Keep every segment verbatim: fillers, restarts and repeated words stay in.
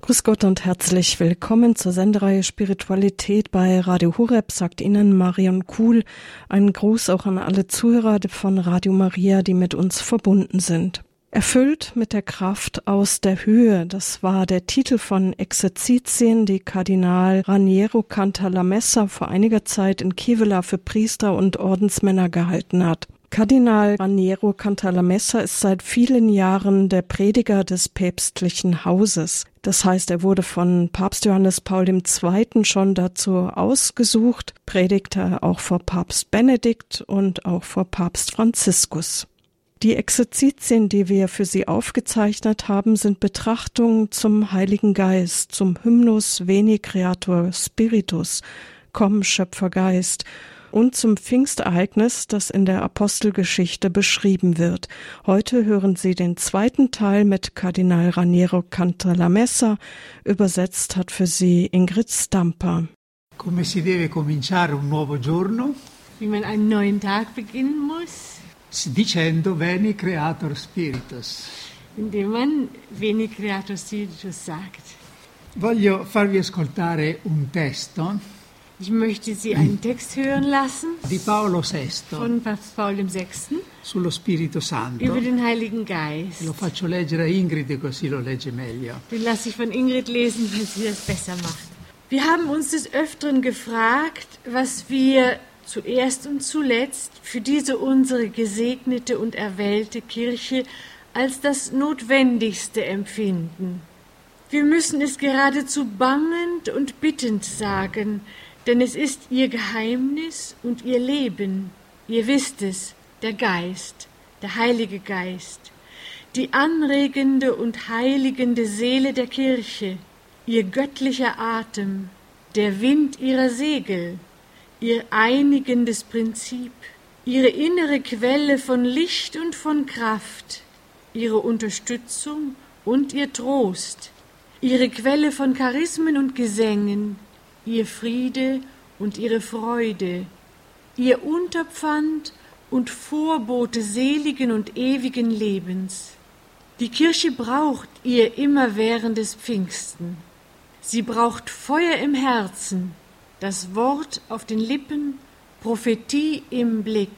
Grüß Gott und herzlich willkommen zur Sendereihe Spiritualität bei Radio Horeb, sagt Ihnen Marion Kuhl. Einen Gruß auch an alle Zuhörer von Radio Maria, die mit uns verbunden sind. Erfüllt mit der Kraft aus der Höhe, das war der Titel von Exerzitien, die Kardinal Raniero Cantalamessa vor einiger Zeit in Kevela für Priester und Ordensmänner gehalten hat. Kardinal Raniero Cantalamessa ist seit vielen Jahren der Prediger des päpstlichen Hauses. Das heißt, er wurde von Papst Johannes Paul der Zweite schon dazu ausgesucht, predigte auch vor Papst Benedikt und auch vor Papst Franziskus. Die Exerzitien, die wir für Sie aufgezeichnet haben, sind Betrachtungen zum Heiligen Geist, zum Hymnus Veni Creator Spiritus, Komm, Schöpfergeist, und zum Pfingstereignis, das in der Apostelgeschichte beschrieben wird. Heute hören Sie den zweiten Teil mit Kardinal Raniero Cantalamessa. Übersetzt hat für Sie Ingrid Stamper. Come si deve cominciare un nuovo giorno? Wie man einen neuen Tag beginnen muss? Dicendo Veni Creator Spiritus. Indem man Veni Creator Spiritus sagt. Voglio farvi ascoltare un testo. Ich möchte Sie einen Text hören lassen di Paolo sesto von Papst Paul der Sechste sullo Spirito Santo. Über den Heiligen Geist. Lo faccio leggere a Ingrid, così lo legge meglio. Den lasse ich von Ingrid lesen, weil sie das besser macht. Wir haben uns des Öfteren gefragt, was wir zuerst und zuletzt für diese unsere gesegnete und erwählte Kirche als das Notwendigste empfinden. Wir müssen es geradezu bangend und bittend sagen, denn es ist ihr Geheimnis und ihr Leben. Ihr wisst es, der Geist, der Heilige Geist, die anregende und heiligende Seele der Kirche, ihr göttlicher Atem, der Wind ihrer Segel, ihr einigendes Prinzip, ihre innere Quelle von Licht und von Kraft, ihre Unterstützung und ihr Trost, ihre Quelle von Charismen und Gesängen, ihr Friede und ihre Freude, ihr Unterpfand und Vorbote seligen und ewigen Lebens. Die Kirche braucht ihr immerwährendes Pfingsten. Sie braucht Feuer im Herzen, das Wort auf den Lippen, Prophetie im Blick.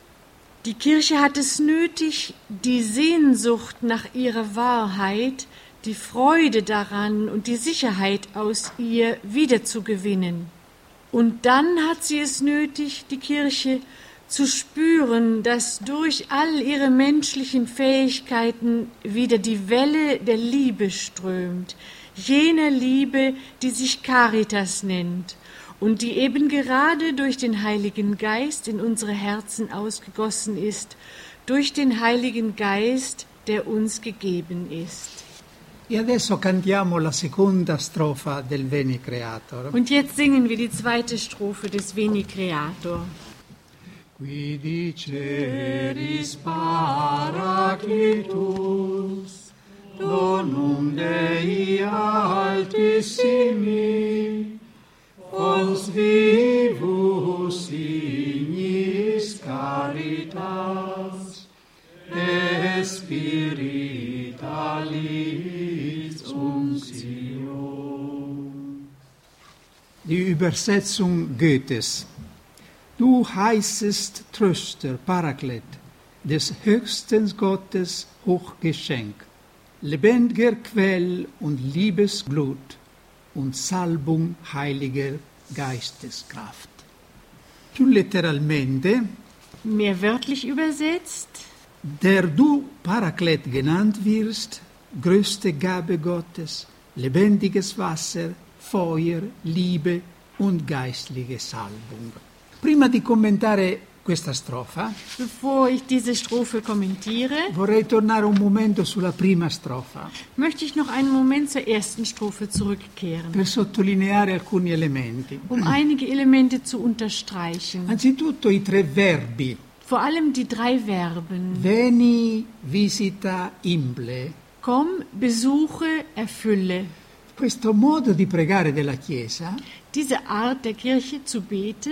Die Kirche hat es nötig, die Sehnsucht nach ihrer Wahrheit, die Freude daran und die Sicherheit aus ihr wiederzugewinnen. Und dann hat sie es nötig, die Kirche, zu spüren, dass durch all ihre menschlichen Fähigkeiten wieder die Welle der Liebe strömt, jener Liebe, die sich Caritas nennt und die eben gerade durch den Heiligen Geist in unsere Herzen ausgegossen ist, durch den Heiligen Geist, der uns gegeben ist. E adesso cantiamo la seconda strofa del Veni Creator. Und jetzt singen wir die zweite Strophe des Veni Creator. Qui diceris Paraclitus, donum Dei altissimi, ons vivus ignis caritas, et spiritualis unctio. Die Übersetzung Goethes. Du heißest Tröster, Paraklet, des höchsten Gottes Hochgeschenk, lebendiger Quell und Liebesblut und Salbung heiliger Geisteskraft. Più letteralmente, mehr wörtlich übersetzt, der du Paraklet genannt wirst, größte Gabe Gottes, lebendiges Wasser, Feuer, Liebe und geistliche Salbung. Prima di commentare questa strofa, bevor ich diese Strophe kommentiere, vorrei tornare un momento sulla prima strofa, möchte ich noch einen Moment zur ersten Strophe zurückkehren, per sottolineare alcuni elementi. Um einige Elemente zu unterstreichen. Anzitutto i tre verbi. Vor allem die drei Verben. Veni, visita, imple. Komm, besuche, erfülle. Questo modo di pregare della Chiesa, diese Art der Kirche zu beten,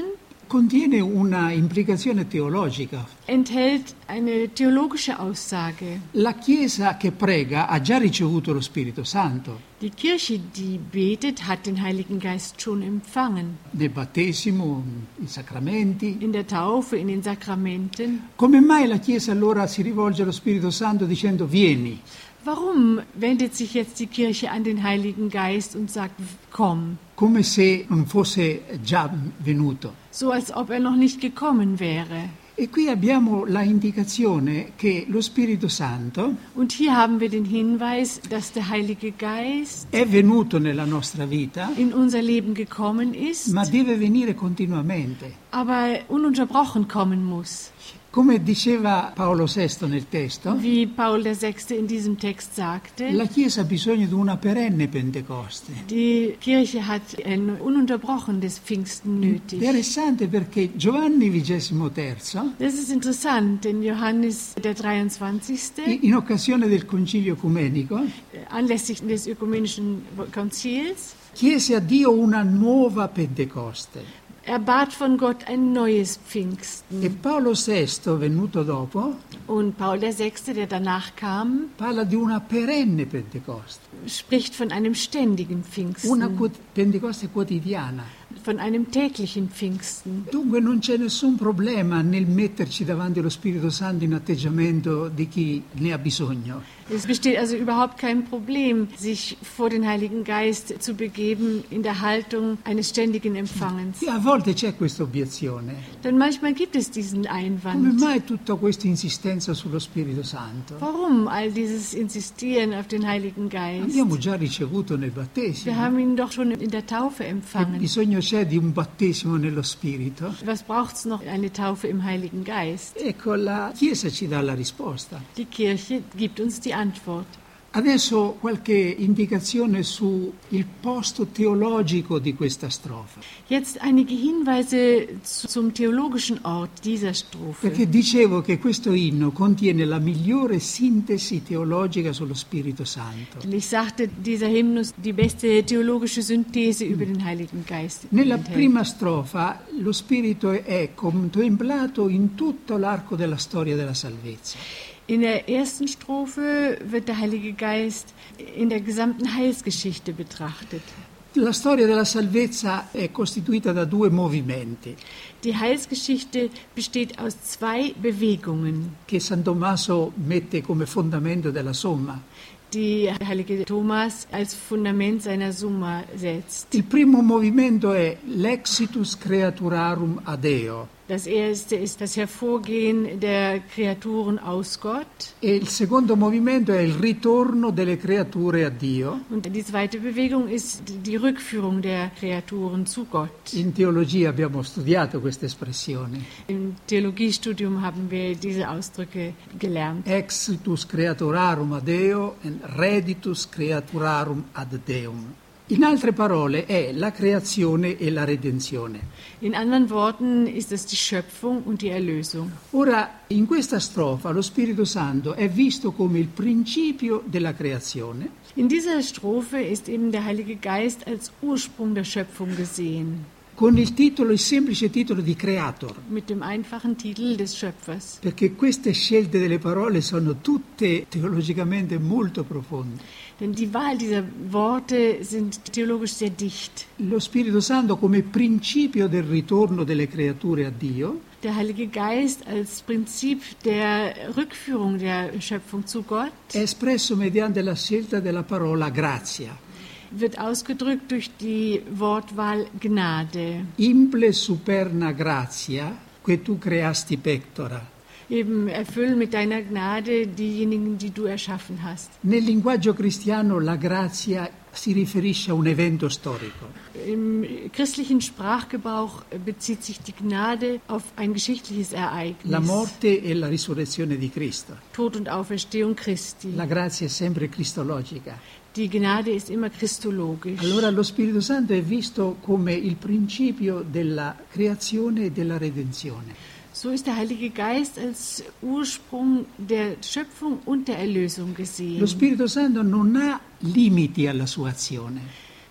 contiene una implicazione teologica. enthält eine theologische Aussage. La Chiesa che prega ha già ricevuto lo Spirito Santo Die Kirche, die betet, hat den Heiligen Geist schon empfangen. nel battesimo, i sacramenti. In der Taufe, in den Sakramenten. Come mai la Chiesa allora si rivolge allo Spirito Santo dicendo vieni? Warum wendet sich jetzt die Kirche an den Heiligen Geist und sagt, komm? Come se non fosse già venuto. So als ob er noch nicht gekommen wäre. E qui abbiamo la indicazione che lo Spirito Santo Und hier haben wir den Hinweis, dass der Heilige Geist è venuto nella nostra vita, in unser Leben gekommen ist, ma deve venire continuamente. aber ununterbrochen kommen muss. Come diceva Paolo sesto nel testo, Wie Paul der Sechste in diesem Text sagte, la Chiesa ha bisogno di una perenne Pentecoste. die Kirche hat ein ununterbrochenes Pfingsten nötig. Interessante perché Giovanni vigesimo terzo, Das ist interessant, denn Johannes der dreiundzwanzigste in occasione del concilio ecumenico, anlässlich des ökumenischen Konzils, chiese a Dio una nuova Pentecoste. er bat von Gott ein neues Pfingsten. E Paolo sesto, venuto dopo, Und Paul der Sechste, der danach kam, parla di una perenne Pentecoste, spricht von einem ständigen una Pfingsten, quo- Pentecoste quotidiana. von einem täglichen Pfingsten. Dunque non c'è nessun problema nel metterci davanti allo Spirito Santo in atteggiamento di chi ne ha bisogno. Es besteht also überhaupt kein Problem, sich vor den Heiligen Geist zu begeben in der Haltung eines ständigen Empfangens. E a volte c'è questa obiezione. Denn manchmal gibt es diesen Come Einwand. mai tutta questa insistenza sullo Spirito Santo? Warum all dieses Insistieren auf den Heiligen Geist? Abbiamo già ricevuto nel Wir battesimo. haben ihn doch schon in der Taufe Che empfangen. bisogno c'è di un battesimo nello Spirito? Was braucht es noch? Eine Taufe im Heiligen Geist. Ecco, la Chiesa ci dà la risposta. Die Kirche gibt uns die Antwort. Adesso qualche indicazione sul posto teologico di questa strofa. Jetzt einige Hinweise zu- zum theologischen Ort dieser Strophe. Perché dicevo che questo inno contiene la migliore sintesi teologica sullo Spirito Santo. Denn ich sagte, dieser Hymnus die beste theologische Synthese über den Heiligen Geist Nella enthält. prima strofa lo Spirito è contemplato in tutto l'arco della storia della salvezza. In der ersten Strophe wird der Heilige Geist in der gesamten Heilsgeschichte betrachtet. La storia della salvezza è costituita da due movimenti Die Heilsgeschichte besteht aus zwei Bewegungen, che San Tommaso mette come fondamento della somma. die heilige Thomas als Fundament seiner Summa setzt. Il primo movimento è l'exitus creaturarum ad Deo Das erste ist das Hervorgehen der Kreaturen aus Gott. e il secondo movimento è il ritorno delle creature a Dio. Und die zweite Bewegung ist die Rückführung der Kreaturen zu Gott. In teologia abbiamo studiato questa espressione. Im Theologiestudium haben wir diese Ausdrücke gelernt. Exitus creaturarum ad Deo e reditus creaturarum ad Deum. In altre parole è la creazione e la redenzione. In anderen Worten ist es die Schöpfung und die Erlösung. Ora, in questa strofa lo Spirito Santo è visto come il principio della creazione In dieser Strophe ist eben der Heilige Geist als Ursprung der Schöpfung gesehen, con il titolo, il semplice titolo di Creator, mit dem einfachen Titel des Schöpfers. perché queste scelte delle parole sono tutte teologicamente molto profonde. Denn die Wahl dieser Worte sind theologisch sehr dicht. Lo Spirito Santo come principio del ritorno delle creature a Dio, Der Heilige Geist als Prinzip der Rückführung der Schöpfung zu Gott è espresso mediante la scelta della parola grazia. wird ausgedrückt durch die Wortwahl Gnade. Imple superna gratia, que tu creasti pectora. Eben erfüll mit deiner Gnade diejenigen, die du erschaffen hast. Nel linguaggio cristiano la grazia si riferisce a un evento storico. Im christlichen Sprachgebrauch bezieht sich die Gnade auf ein geschichtliches Ereignis. La morte e la risurrezione di Cristo. Tod und Auferstehung Christi. La grazia è sempre cristologica. Die Gnade ist immer christologisch. Allora lo Spirito Santo è visto come il principio della creazione e della redenzione. So ist der Heilige Geist als Ursprung der Schöpfung und der Erlösung Lo gesehen. Spirito Santo non ha limiti alla sua azione.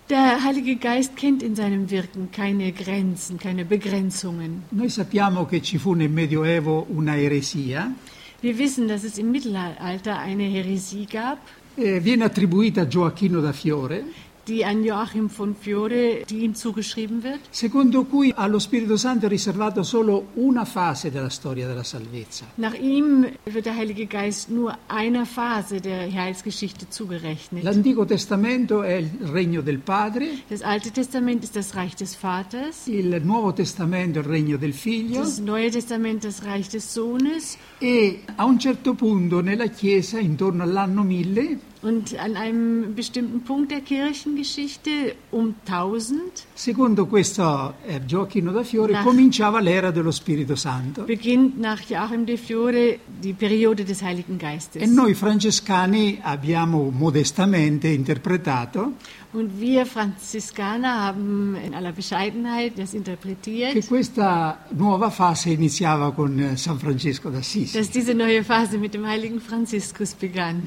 Der Heilige Geist kennt in seinem Wirken keine Grenzen, keine Begrenzungen. Noi sappiamo che ci fu nel Medioevo una eresia. Wir wissen, dass es im Mittelalter eine Häresie gab, Eh, viene attribuita a Gioacchino da Fiore, die an Joachim von Fiore, die ihm zugeschrieben wird, secondo cui allo Spirito Santo è riservato solo una fase della storia della salvezza. Nach ihm wird der Heilige Geist nur einer Phase der Heilsgeschichte zugerechnet. L'Antico Testamento è il regno del Padre, Das Alte Testament ist das Reich des Vaters, il Nuovo Testamento è il regno del Figlio das Neue Testament das Reich des Sohnes, e a un certo punto nella Chiesa, intorno all'anno mille, und an einem bestimmten Punkt der Kirchengeschichte, um tausend, secondo questo eh, Gioacchino da Fiore, Nach- cominciava l'era dello Spirito Santo. beginnt nach Joachim de Fiore die Periode des Heiligen Geistes. E noi francescani abbiamo modestamente interpretato Und wir Franziskaner haben in aller Bescheidenheit das che interpretiert, questa nuova fase iniziava con eh, San Francesco d'Assisi. dass diese neue Phase mit dem heiligen Franziskus begann.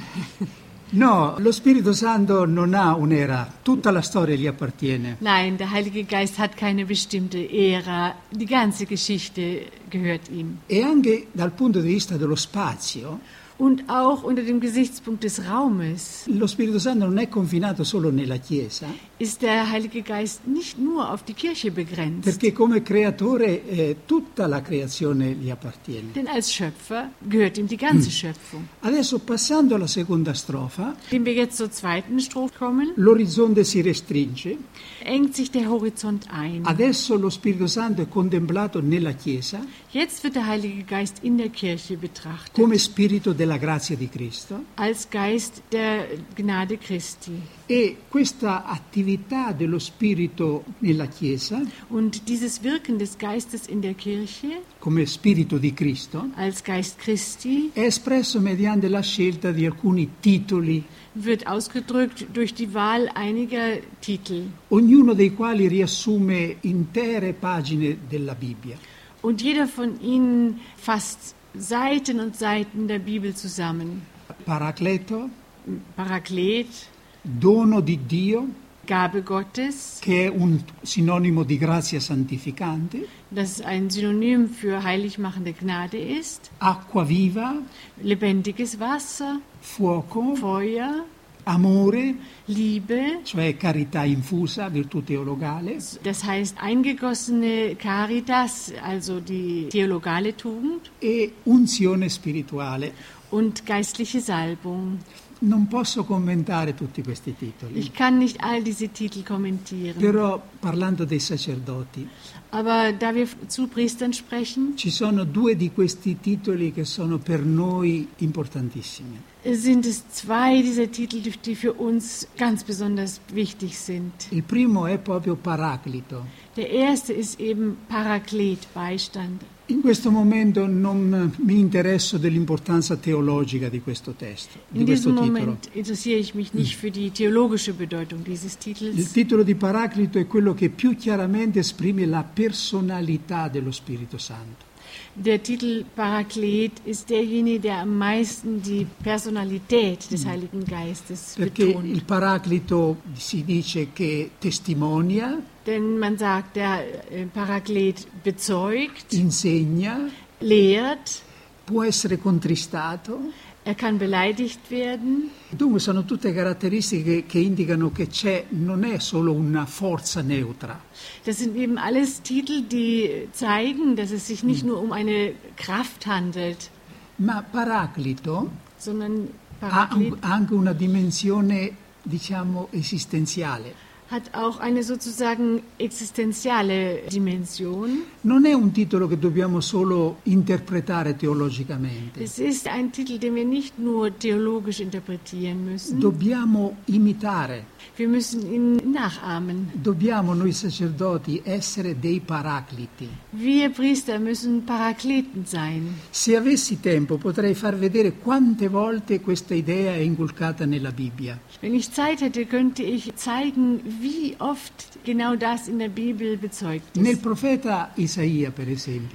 No, lo Spirito Santo non ha un'era, tutta la storia gli appartiene. Nein, der Heilige Geist hat keine bestimmte Ära, die ganze Geschichte gehört ihm. E anche dal punto di vista dello spazio, Und auch unter dem Gesichtspunkt des Raumes lo Spirito Santo non è confinato solo nella Chiesa, ist der Heilige Geist nicht nur auf die Kirche begrenzt. perché come creatore eh, tutta la creazione gli appartiene. Denn als Schöpfer gehört ihm die ganze Schöpfung. Adesso passando alla seconda strofa, Wenn wir jetzt zur zweiten Strophe kommen, l'orizzonte si restringe, engt sich der Horizont ein. adesso lo Spirito Santo è contemplato nella Chiesa Jetzt wird der Heilige Geist in der Kirche betrachtet come spirito della grazia di Cristo als Geist der Gnade Christi. e questa attività dello Spirito nella Chiesa Und dieses Wirken des Geistes in der Kirche come spirito di Cristo als Geist Christi è espresso mediante la scelta di alcuni titoli, wird ausgedrückt durch die Wahl einiger Titel. ognuno dei quali riassume intere pagine della Bibbia. Und jeder von ihnen fasst Seiten und Seiten der Bibel zusammen. Paracleto, Paraklet, dono di Dio, Gabe Gottes, che è un sinonimo di grazia santificante, das ein Synonym für heiligmachende Gnade ist, acqua viva, lebendiges Wasser, fuoco, Feuer, amore, Liebe, cioè carità infusa, virtù teologale, das heißt eingegossene Caritas, also die theologale Tugend, e unzione spirituale. und geistliche Salbung. Non posso commentare tutti questi titoli, Ich kann nicht all diese Titel kommentieren, però parlando dei sacerdoti, aber da wir zu Priestern sprechen, ci sono due di questi titoli che sono per noi importantissimi. sind es zwei dieser Titel, die für uns ganz besonders wichtig sind. Il primo è proprio Paraclito. Der erste ist eben Paraklet, Beistand. In questo momento non mi interesso dell'importanza teologica di questo testo, di In questo diesem titolo. Moment interessiere ich mich nicht für die theologische Bedeutung dieses Il Titels. titolo di Paraclito è quello che più chiaramente esprime la personalità dello Spirito Santo. Der Titel Paraklet ist derjenige, der am meisten die Personalität des Heiligen Geistes Perché betont. il Paraclito si dice che testimonia, Denn man sagt, der äh, Paraklet bezeugt, insegna, lehrt, può essere contristato. er kann beleidigt werden. Dunque sono tutte caratteristiche che indicano che c'è, non è solo una forza neutra, Das sind eben alles Titel, die zeigen, dass es sich nicht nur um eine Kraft handelt, ma Paraclito sondern ha Paraklet ha anche una dimensione, diciamo, esistenziale. hat auch eine sozusagen existenziale Dimension. Non è un titolo che dobbiamo solo interpretare teologicamente, Es ist ein Titel, den wir nicht nur theologisch interpretieren müssen. dobbiamo imitare, Wir müssen ihn nachahmen. dobbiamo noi sacerdoti essere dei paracliti. Wir Priester müssen Parakleten sein. Se avessi tempo potrei far vedere quante volte questa idea è inculcata nella Bibbia. Wenn ich Zeit hätte, könnte ich zeigen, wie oft genau das in der Bibel bezeugt Nel ist. profeta Isaia, per esempio,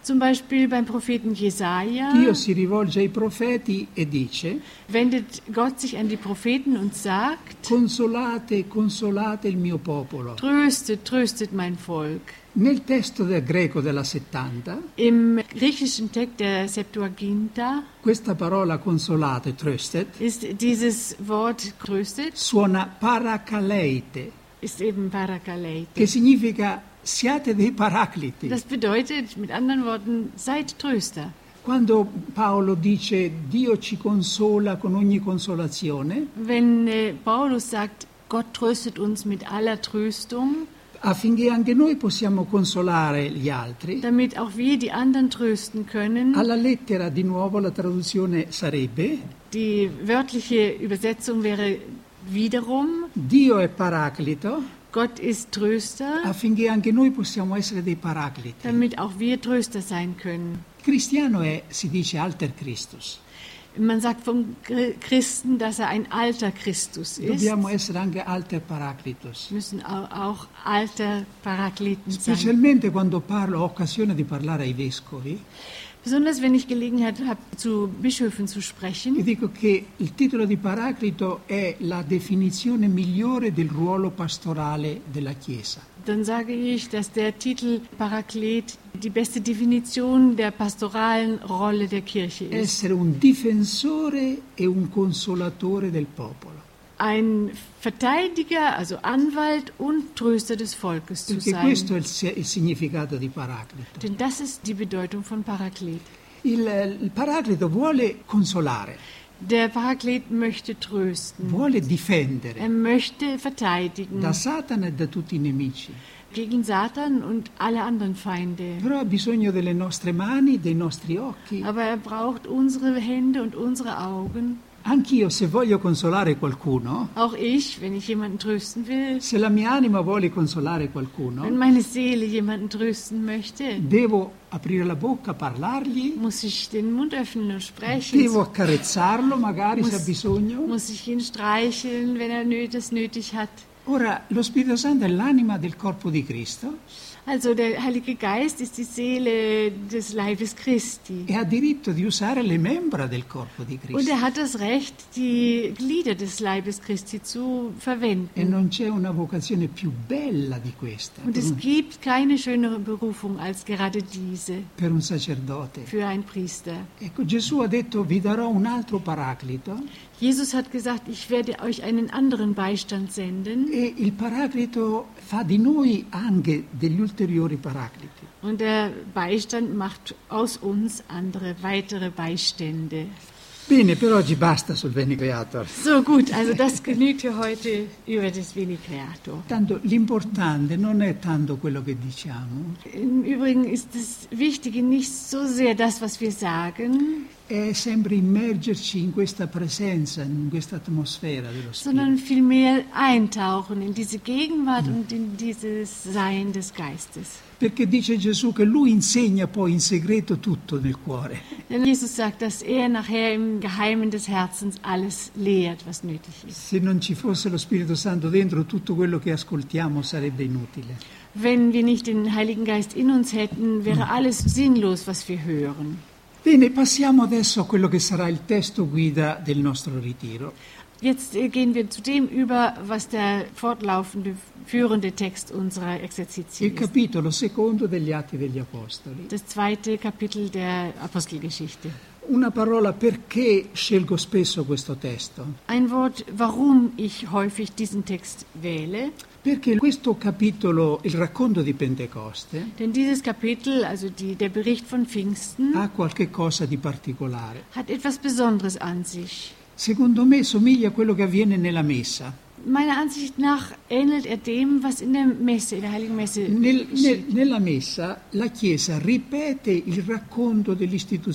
Zum Beispiel beim Propheten Jesaja Dio si rivolge ai profeti e dice: wendet Gott sich an die Propheten und sagt: consolate, consolate il mio popolo. Tröstet, tröstet mein Volk. Nel testo del greco della settanta, Im griechischen Text der Septuaginta questa parola consolate, tröstet, ist dieses Wort tröstet, suona parakaleite, ist eben Parakaleite. che significa siate dei paracliti. Das bedeutet mit anderen Worten, seid Tröster. Quando Paolo dice Dio ci consola con ogni consolazione, Wenn äh, Paulus sagt, Gott tröstet uns mit aller Tröstung, affinché anche noi possiamo consolare gli altri, damit auch wir die anderen trösten können. alla lettera di nuovo la traduzione sarebbe Die wörtliche Übersetzung wäre wiederum, Dio è paraclito, Gott ist Tröster, affinché anche noi possiamo essere dei paracliti. damit auch wir Tröster sein können. Cristiano è, si dice, alter Christus. Man sagt vom Christen, dass er ein alter Christus ist. Dobbiamo essere anche alter paraclitos. Müssen au- auch alter Parakleten sein. Specialmente quando parlo, ho occasione di parlare ai vescovi, Besonders wenn ich Gelegenheit habe, zu Bischöfen zu vi sprechen, dico che il titolo di paraclito è la definizione migliore del ruolo pastorale della Chiesa. dann sage ich, dass der Titel Paraklet die beste Definition der pastoralen Rolle der Kirche ist. Essere un difensore e un consolatore del popolo. Ein Verteidiger, also Anwalt und Tröster des Volkes zu Perché sein. questo è il, se- il significato di paraclito. Denn das ist die Bedeutung von Paraklet. Il, il paraclito vuole consolare, Der Paraklet möchte trösten. vuole difendere Er möchte verteidigen da Satana e da tutti i nemici. gegen Satan und alle anderen Feinde. Però ha bisogno delle nostre mani, dei nostri occhi. Aber er braucht unsere Hände und unsere Augen. Anch'io, se voglio consolare qualcuno, Auch ich, wenn ich jemanden trösten will, se la mia anima vuole consolare wenn qualcuno, meine Seele jemanden trösten möchte, devo aprire la bocca, parlargli, muss ich den Mund öffnen und sprechen. devo accarezzarlo magari se ha Muss, bisogno. muss ich ihn streicheln, wenn er nö- das nötig hat. Ora, lo Spirito Santo è l'anima del corpo di Cristo Also der Heilige Geist ist die Seele des Leibes Christi. e ha diritto di usare le membra del corpo di Und Cristo. er hat das Recht, die Glieder des Leibes Christi zu E verwenden. non c'è una vocazione più bella di questa Und per es un, gibt keine schönere Berufung als gerade diese per un sacerdote. für einen Priester. Ecco, Gesù ha detto vi darò un altro paraclito Jesus hat gesagt, ich werde euch einen anderen Beistand senden. e il paraclito fa di noi anche degli ulteriori paracliti. Und der Beistand macht aus uns andere, weitere Beistände. Bene, per oggi basta sul Veni Creator. So gut, also das genügt für heute über das Veni Creator. Tanto l'importante non è tanto quello che diciamo, Im Übrigen ist das Wichtige nicht so sehr das, was wir sagen, è sempre immergerci in questa presenza, in questa atmosfera dello sondern Spirito. vielmehr eintauchen in diese Gegenwart und in dieses Sein des Geistes. Perché dice Gesù che lui insegna poi in segreto tutto nel cuore. Denn Jesus sagt, dass er nachher im Geheimen des Herzens alles lehrt, was nötig ist. Se non ci fosse lo Spirito Santo dentro, tutto quello che ascoltiamo sarebbe inutile. Wenn wir nicht den Heiligen Geist in uns hätten, wäre alles sinnlos, was wir hören. Bene, passiamo adesso a quello che sarà il testo guida del nostro ritiro. Jetzt äh, gehen wir zu dem über, was der fortlaufende, führende Text unserer Exerzitien Il ist. capitolo secondo degli Atti degli Apostoli. Das zweite Kapitel der Apostelgeschichte. Una parola perché scelgo spesso questo testo. Ein Wort, warum ich häufig diesen Text wähle. Perché questo capitolo, il racconto di Pentecoste, Denn dieses Kapitel, also die, der Bericht von Pfingsten, ha qualche cosa di particolare. hat etwas Besonderes an sich. Secondo me somiglia a quello che avviene nella messa. Meiner Ansicht nach ähnelt er dem, was in der Messe, in der Heiligen Messe Nel- nel- geschieht. nella messa la Chiesa ripete il racconto dell'istituzione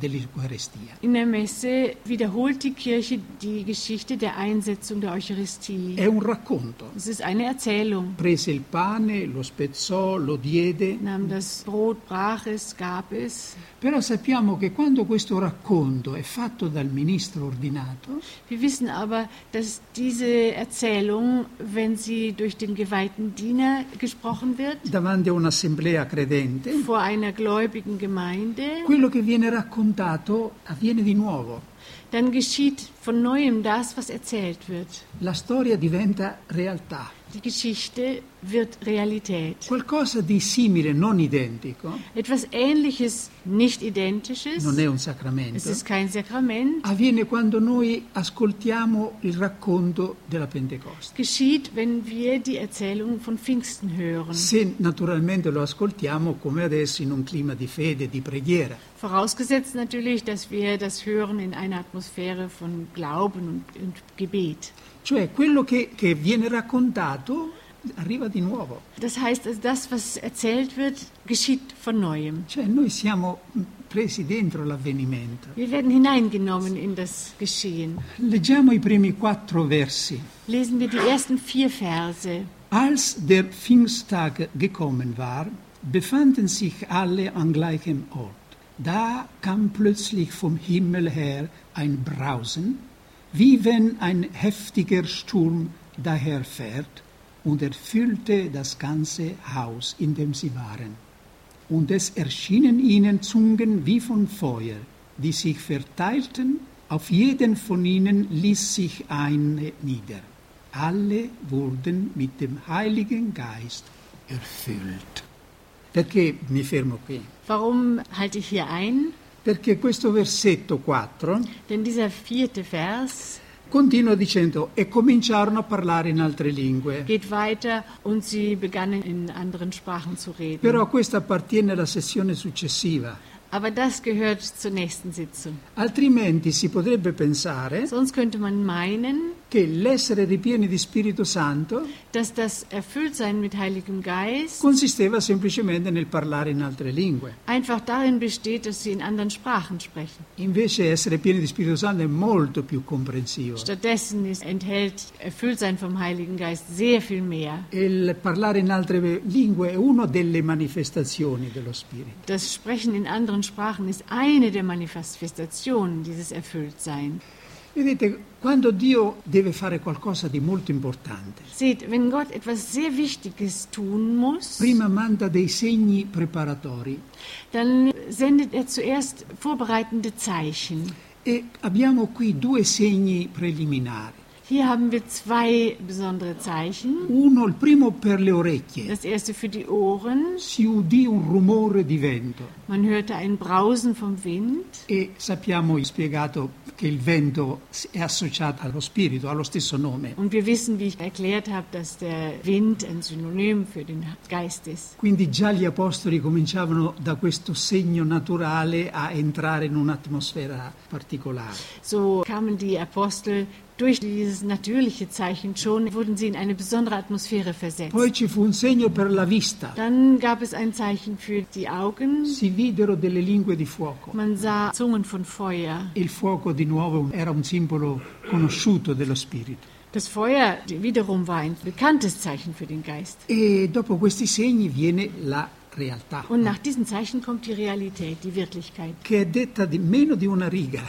dell'Eucaristia. In der Messe wiederholt die Kirche die Geschichte der Einsetzung der Eucharistie. È un racconto. Es ist eine Erzählung. Prese il pane, lo spezzò, lo diede. Nahm das Brot, brach es, gab es. Però sappiamo che quando questo racconto è fatto dal ministro ordinato, Wir wissen aber, dass diese Erzählung, wenn sie durch den geweihten Diener gesprochen wird, davanti a un'assemblea credente, vor einer gläubigen Gemeinde, quello che viene raccontato avviene di nuovo. dann geschieht von Neuem das, was erzählt wird. La storia diventa realtà. Die Geschichte wird Realität. Qualcosa di simile, non identico, Etwas Ähnliches, nicht Identisches, non è un es sacramento, ist kein Sakrament, avviene quando noi ascoltiamo il racconto della Pentecoste. geschieht, wenn wir die Erzählung von Pfingsten hören. Se naturalmente lo ascoltiamo come adesso in un clima di fede, di preghiera. Vorausgesetzt natürlich, dass wir das hören in einer Atmosphäre von Glauben und, und Gebet. Cioè quello che, che viene raccontato arriva di nuovo. Das heißt, also das, was erzählt wird, geschieht von Neuem. Cioè noi siamo presi dentro l'avvenimento. Wir werden hineingenommen in das Geschehen. Leggiamo i primi quattro versi. Lesen wir die ersten vier Verse. Als der Pfingsttag gekommen war, befanden sich alle an gleichem Ort. Da kam plötzlich vom Himmel her ein Brausen, wie wenn ein heftiger Sturm daherfährt, und erfüllte das ganze Haus, in dem sie waren. Und es erschienen ihnen Zungen wie von Feuer, die sich verteilten, auf jeden von ihnen ließ sich eine nieder. Alle wurden mit dem Heiligen Geist erfüllt. Perché mi fermo qui? Warum halte ich hier ein? Perché questo versetto quattro Denn dieser vierte Vers continua dicendo e cominciarono a parlare in altre lingue. geht weiter und sie begannen in anderen Sprachen zu reden. Però questa appartiene alla sessione successiva. Aber das gehört zur nächsten Sitzung. Altrimenti si potrebbe pensare Sonst könnte man meinen, che l'essere ripieni di Spirito Santo dass das Erfülltsein mit Heiligem Geist consisteva semplicemente nel parlare in altre lingue. einfach darin besteht, dass sie in anderen Sprachen sprechen. Invece essere pieni di Spirito Santo è molto più comprensivo. Stattdessen ist, enthält Erfülltsein vom Heiligen Geist sehr viel mehr. Il parlare in altre lingue è una delle manifestazioni dello Spirito. Das Sprechen in anderen Sprachen ist eine der Manifestationen dieses Erfülltsein. Vedete, quando Dio deve fare qualcosa di molto importante, Seht, wenn Gott etwas sehr Wichtiges tun muss, prima manda dei segni preparatori dann sendet er zuerst vorbereitende Zeichen. e abbiamo qui due segni preliminari. Hier haben wir zwei besondere Zeichen. Uno, il primo per le orecchie. Das erste für die Ohren. Si udì un rumore di vento Man hörte ein Brausen vom Wind. e sappiamo spiegato che il vento è associato allo spirito, ha lo stesso nome. Und wir wissen, wie ich erklärt habe, dass der Wind ein Synonym für den Geist ist. Quindi già gli apostoli cominciavano da questo segno naturale a entrare in un'atmosfera particolare. So kamen die Apostel durch dieses natürliche Zeichen schon, wurden sie in eine besondere Atmosphäre versetzt. Poi ci fu un segno per la vista. Dann gab es ein Zeichen für die Augen. Si videro delle lingue di fuoco. Man sah Zungen von Feuer. Il fuoco di nuovo era un simbolo conosciuto dello spirito. Das Feuer wiederum war ein bekanntes Zeichen für den Geist. E dopo questi segni viene la realtà, Und nach diesen Zeichen kommt die Realität, die Wirklichkeit. che è detta di meno di una riga.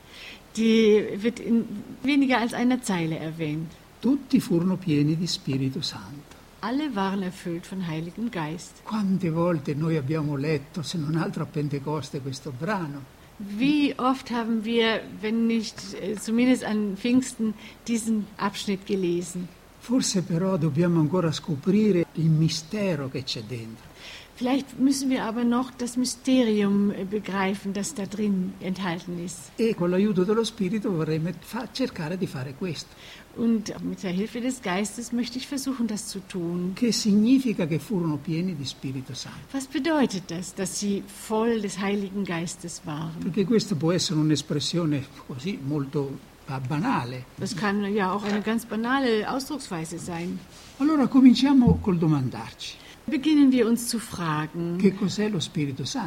Die wird in weniger als einer Zeile erwähnt. Tutti furono pieni di Spirito Santo. Alle waren erfüllt von Heiligem Geist. Quante volte noi abbiamo letto, se non altro a Pentecoste, questo brano? Wie oft haben wir, wenn nicht äh, zumindest an Pfingsten, diesen Abschnitt gelesen? Forse però dobbiamo ancora scoprire il mistero che c'è dentro. Vielleicht müssen wir aber noch das Mysterium äh, begreifen, das da drin enthalten ist. E con l'aiuto dello Spirito vorrei fa- cercare di fare questo. Und mit der Hilfe des Geistes möchte ich versuchen, das zu tun. Che significa che furono pieni di Spirito Santo? Was bedeutet das, dass sie voll des Heiligen Geistes waren? Perché questa può essere un'espressione così molto banale. Das kann ja auch eine ganz banale Ausdrucksweise sein. Allora cominciamo col domandarci. Beginnen wir uns zu fragen, Che cos'è lo Spirito Santo? was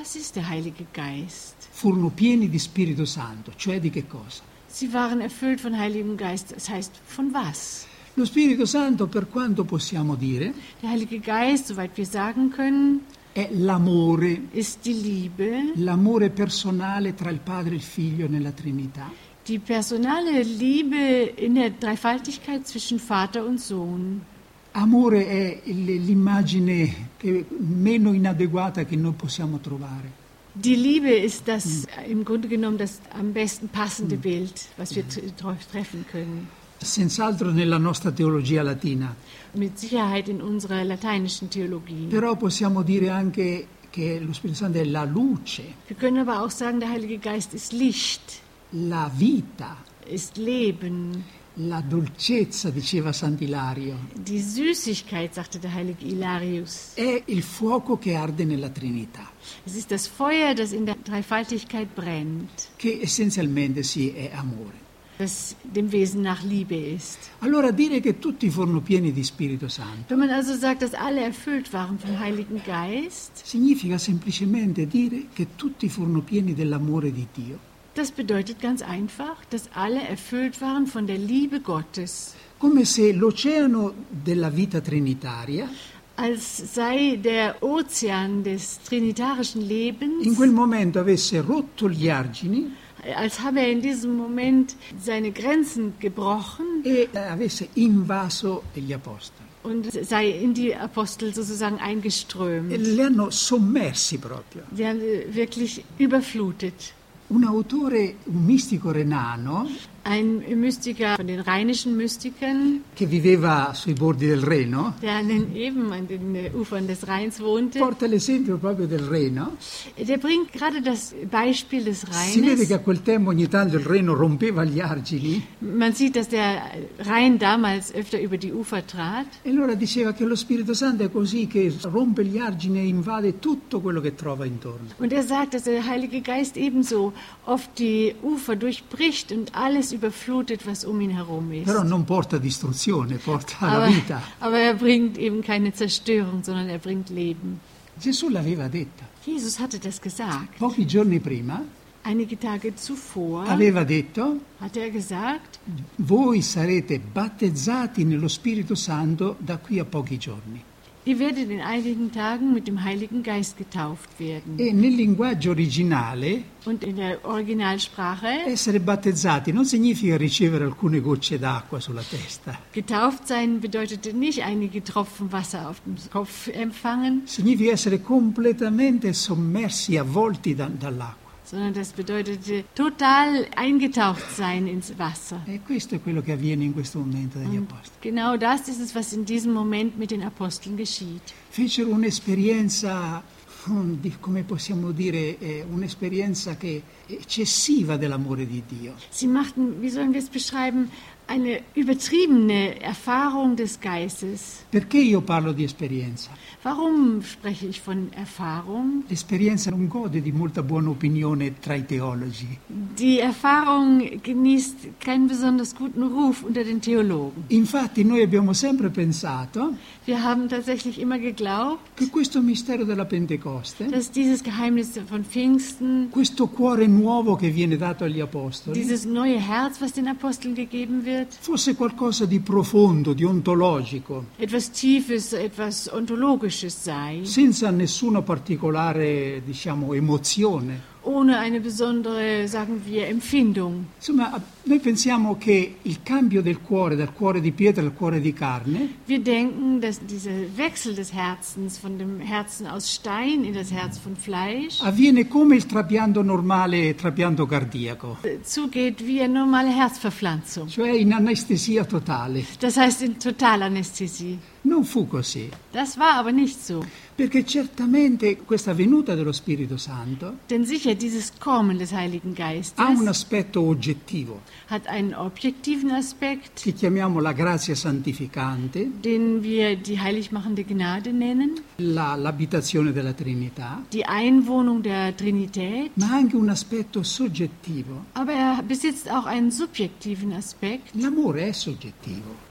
Was ist der Heilige Geist? Furono pieni di Spirito Santo, cioè di che cosa? Sie waren erfüllt von Heiligem Geist. Das heißt, von was? Lo Spirito Santo, per quanto possiamo dire, Der Heilige Geist, soweit wir sagen können, è l'amore, ist die Liebe, l'amore personale tra il Padre e il Figlio nella Trinità. die personale Liebe in der Dreifaltigkeit zwischen Vater und Sohn. Amore è il- l'immagine che- meno inadeguata che noi possiamo trovare. Die Liebe ist das im Grunde genommen das am besten passende Bild, was wir t- treffen können. Senz'altro nella nostra teologia latina, Mit Sicherheit in unserer lateinischen Theologie. però possiamo dire anche che lo Spirito Santo è la luce, Wir können aber auch sagen, der Heilige Geist ist Licht, la vita, ist Leben, la dolcezza, diceva Sant'Ilario, die Süßigkeit, sagte der heilige Hilarius. è il fuoco che arde nella Trinità, Es ist das Feuer, das in der Dreifaltigkeit brennt, che essenzialmente sì è amore. das dem Wesen nach Liebe ist. Allora dire che tutti furono pieni di Spirito Santo Wenn man also sagt, dass alle erfüllt waren vom Heiligen Geist, significa semplicemente dire che tutti furono pieni dell'amore di Dio, das bedeutet ganz einfach, dass alle erfüllt waren von der Liebe Gottes. come se l'oceano della vita trinitaria Als sei der Ozean des trinitarischen Lebens, in quel momento avesse rotto gli argini als habe er in diesem Moment seine Grenzen gebrochen e avesse invaso gli apostoli. und sei in die Apostel sozusagen eingeströmt. E li hanno sommersi proprio. Sie haben sie wirklich überflutet. Un autore, un mistico renano, Ein Mystiker von den rheinischen Mystikern, che viveva sui bordi del Reno, der an den, eben an den äh, Ufern des Rheins wohnte, porta l'esempio proprio del Reno. der bringt gerade das Beispiel des Si vede che Rheines. a quel tempo ogni tanto il Reno rompeva gli argini Man sieht, dass der Rhein damals öfter über die Ufer trat. e allora diceva che lo Spirito Santo è così, che rompe gli argini e invade tutto quello che trova intorno. Und er sagt, dass der Heilige Geist ebenso oft die Ufer durchbricht und alles überflutet, was um ihn herum ist. Però non porta distruzione, porta la Aber, vita. aber er bringt eben keine Zerstörung, sondern er bringt Leben. Gesù l'aveva detta. Jesus hatte das gesagt. Pochi giorni prima Einige Tage zuvor aveva detto: hat er gesagt, voi sarete battezzati nello Spirito Santo da qui a pochi giorni. ihr werdet in einigen Tagen mit dem Heiligen Geist getauft werden. E nel linguaggio originale Und in der Originalsprache, essere battezzati non significa ricevere alcune gocce d'acqua sulla testa, getauft sein bedeutete nicht einige Tropfen Wasser auf dem Kopf empfangen, significa essere completamente sommersi, avvolti da- dall'acqua. sondern das bedeutete total eingetaucht sein ins Wasser. E questo è quello che avviene in questo momento degli Und apostoli. genau das ist es, was in diesem Moment mit den Aposteln geschieht. Fecero un'esperienza, mm, di- come possiamo dire, eh, un'esperienza che eccessiva dell'amore di Dio. Sie machten, wie sollen wir es beschreiben, eine übertriebene Erfahrung des Geistes. Perché io parlo di esperienza? Warum spreche ich von Erfahrung? L'esperienza non gode di molta buona opinione tra i teologi. Die Erfahrung genießt keinen besonders guten Ruf unter den Theologen. Infatti noi abbiamo sempre pensato Wir haben tatsächlich immer geglaubt, che questo mistero della Pentecoste, dass dieses Geheimnis von Pfingsten, questo cuore nuovo che viene dato agli apostoli, dieses neue Herz, was den Aposteln gegeben wird, fosse qualcosa di profondo, di ontologico, etwas Tiefes, etwas Ontologisches sei, senza nessuna particolare, diciamo, emozione. ohne eine besondere, sagen wir, Empfindung. Insomma, noi pensiamo che il cambio del cuore, dal cuore di pietra al cuore di carne, Wir denken, dass dieser Wechsel des Herzens von dem Herzen aus Stein in das Herz von Fleisch avviene come il trapianto normale trapianto cardiaco, äh, zugeht wie eine normale Herzverpflanzung. cioè in anestesia totale. Das heißt in Totalanästhesie. Non fu così, Das war aber nicht so. perché certamente questa venuta dello Spirito Santo Denn sicher, dieses Kommen des Heiligen Geistes ha un aspetto oggettivo, hat einen objektiven Aspekt, che chiamiamo la grazia santificante, den wir die heiligmachende Gnade nennen, la- l'abitazione della Trinità, die Einwohnung der Trinität, ma anche un aspetto soggettivo. aber er besitzt auch einen subjektiven Aspekt. L'amore è soggettivo.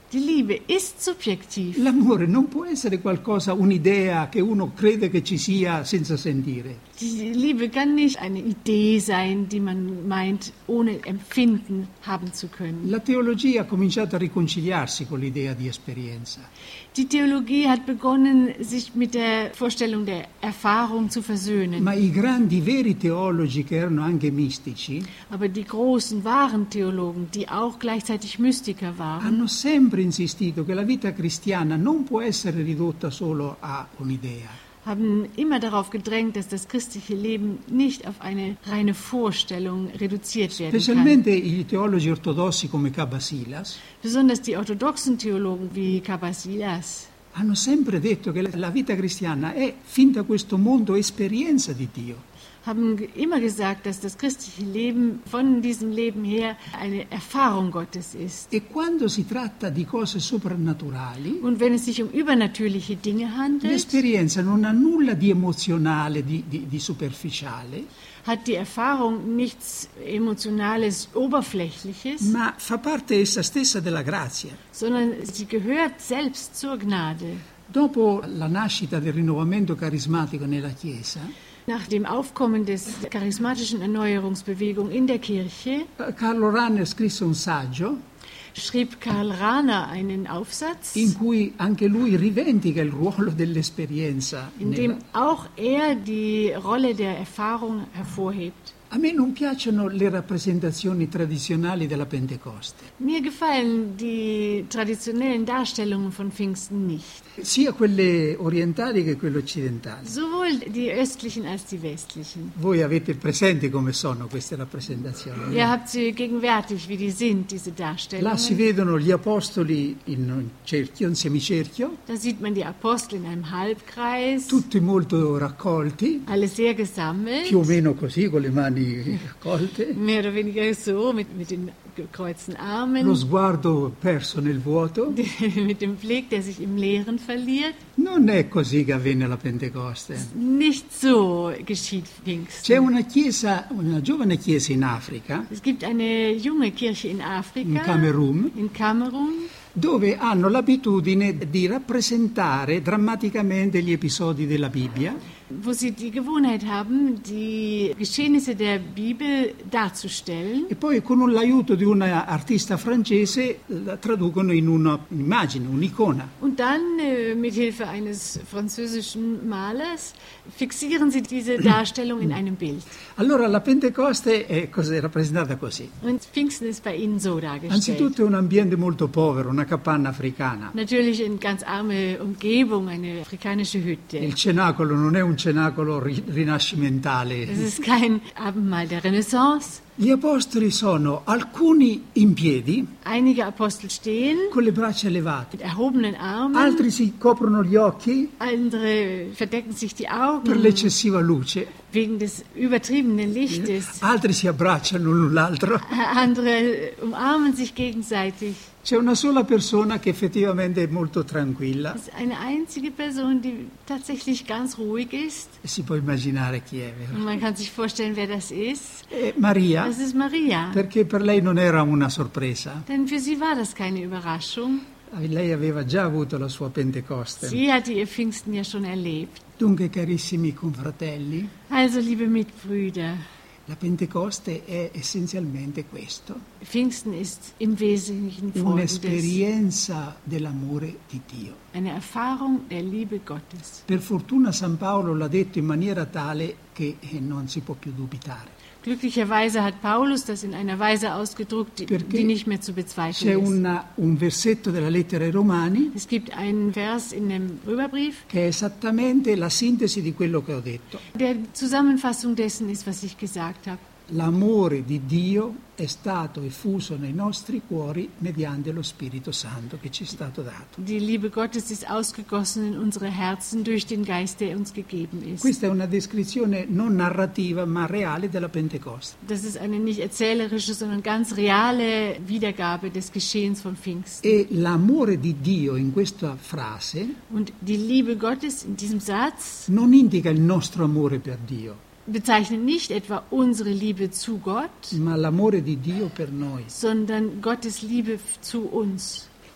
Die Liebe ist subjektiv. L'amore non può essere qualcosa, un'idea che uno crede che ci sia senza sentire. Die Liebe kann nicht eine Idee sein, die man meint, ohne Empfinden haben zu können. La teologia ha cominciato a riconciliarsi con l'idea di esperienza. Die Theologie hat begonnen, sich mit der Vorstellung der Erfahrung zu versöhnen. Ma i grandi, veri teologi che erano anche mistici Aber die großen, wahren Theologen, die auch gleichzeitig Mystiker waren, hanno sempre insistito che la vita cristiana non può essere ridotta solo a un'idea. haben immer darauf gedrängt, dass das christliche Leben nicht auf eine reine Vorstellung reduziert werden kann. Specialmente i teologi ortodossi come Cabasilas Besonders die orthodoxen Theologen wie Cabasilas hanno sempre detto che la vita cristiana è, fin da questo mondo, esperienza di Dio. haben immer gesagt, dass das christliche Leben von diesem Leben her eine Erfahrung Gottes ist. E quando si tratta di cose soprannaturali, Und wenn es sich um übernatürliche Dinge handelt, l'esperienza non ha nulla di emozionale, di, di, di superficiale, hat die Erfahrung nichts Emotionales, Oberflächliches, ma fa parte essa stessa della grazia. sondern sie gehört selbst zur Gnade. Dopo la nascita del rinnovamento carismatico nella Chiesa, Nach dem Aufkommen des charismatischen Erneuerungsbewegung in der Kirche Carlo Rahner scrisse un saggio schrieb Karl Rahner einen Aufsatz, in cui anche lui rivendica il ruolo dell'esperienza. in dem auch er die Rolle der Erfahrung hervorhebt. A me non piacciono le rappresentazioni tradizionali della Pentecoste, Mir gefallen die traditionellen Darstellungen von Pfingsten nicht. sia quelle orientali che quelle occidentali. Sowohl die östlichen als die westlichen. Voi avete presente come sono queste rappresentazioni? Ihr habt sie gegenwärtig, wie die sind, diese Là Darstellungen. si vedono gli apostoli in un cerchio, in semicerchio, Da sieht man die Apostel in einem Halbkreis, tutti molto raccolti, alle sehr gesammelt, più o meno così, con le mani raccolte, mehr oder weniger so, mit, mit den gekreuzten Armen, lo sguardo perso nel vuoto. mit dem Blick, der sich im Leeren verliert. Non è così che avvenne alla Pentecoste. Nicht so geschieht C'è Pfingsten. una chiesa, una giovane chiesa in Africa, Es gibt eine junge Kirche in in Afrika, Camerun, in Kamerun, dove hanno l'abitudine di rappresentare drammaticamente gli episodi della Bibbia wo sie die Gewohnheit haben, die Geschehnisse der Bibel darzustellen. e poi con l'aiuto di un artista francese la traducono in un'immagine, un'icona. Und dann äh, mit Hilfe eines französischen Malers fixieren sie diese Darstellung in einem Bild. Allora la Pentecoste è, cos'è rappresentata così. Und Pfingsten ist bei ihnen so dargestellt. Anzitutto è un ambiente molto povero, una capanna africana. Natürlich in ganz arme Umgebung, eine afrikanische Hütte. Il cenacolo non è un cenacolo ri- Es rinascimentale. ist kein Abendmahl der Renaissance. Gli apostoli sono alcuni in piedi, Einige Apostel stehen con le braccia elevate, mit erhobenen Armen, altri si coprono gli occhi andere verdecken sich die per Augen l'eccessiva luce, wegen des übertriebenen Lichtes, altri si abbracciano l'un l'altro. andere umarmen sich gegenseitig. C'è una sola persona che effettivamente è molto tranquilla Es ist eine einzige Person, die tatsächlich ganz ruhig ist. e si può immaginare chi è, vero? Und man kann sich vorstellen, wer das ist. È Maria, Das ist Maria. perché per lei non era una sorpresa. Denn für sie war das keine Überraschung. Lei aveva già avuto la sua Pentecoste. Sie hatte ihr Pfingsten ja schon erlebt. Dunque, carissimi confratelli, Also, liebe Mitbrüder, la Pentecoste è essenzialmente questo, Pfingsten ist im Wesentlichen folgendes: un'esperienza dell'amore di Dio. eine Erfahrung der Liebe Gottes. Per fortuna San Paolo l'ha detto in maniera tale che eh, non si può più dubitare. Glücklicherweise hat Paulus das in einer Weise ausgedrückt, die, Perché die nicht mehr zu C'è bezweifeln ist. una- un versetto della lettera ai Romani Es gibt einen Vers in dem Römerbrief, che è esattamente la sintesi di quello che ho detto. der Zusammenfassung dessen ist, was ich gesagt habe. L'amore di Dio è stato effuso nei nostri cuori mediante lo Spirito Santo che ci è stato dato. Die Liebe Gottes ist ausgegossen in unsere Herzen durch den Geist, der uns gegeben ist. Questa è una descrizione non narrativa ma reale della Pentecoste. Das ist eine nicht erzählerische, sondern ganz reale Wiedergabe des Geschehens von Pfingsten. E l'amore di Dio in questa frase Und die Liebe Gottes in diesem Satz non indica il nostro amore per Dio, bezeichnet nicht etwa unsere Liebe zu Gott, ma l'amore di Dio per noi. sondern Gottes Liebe zu uns.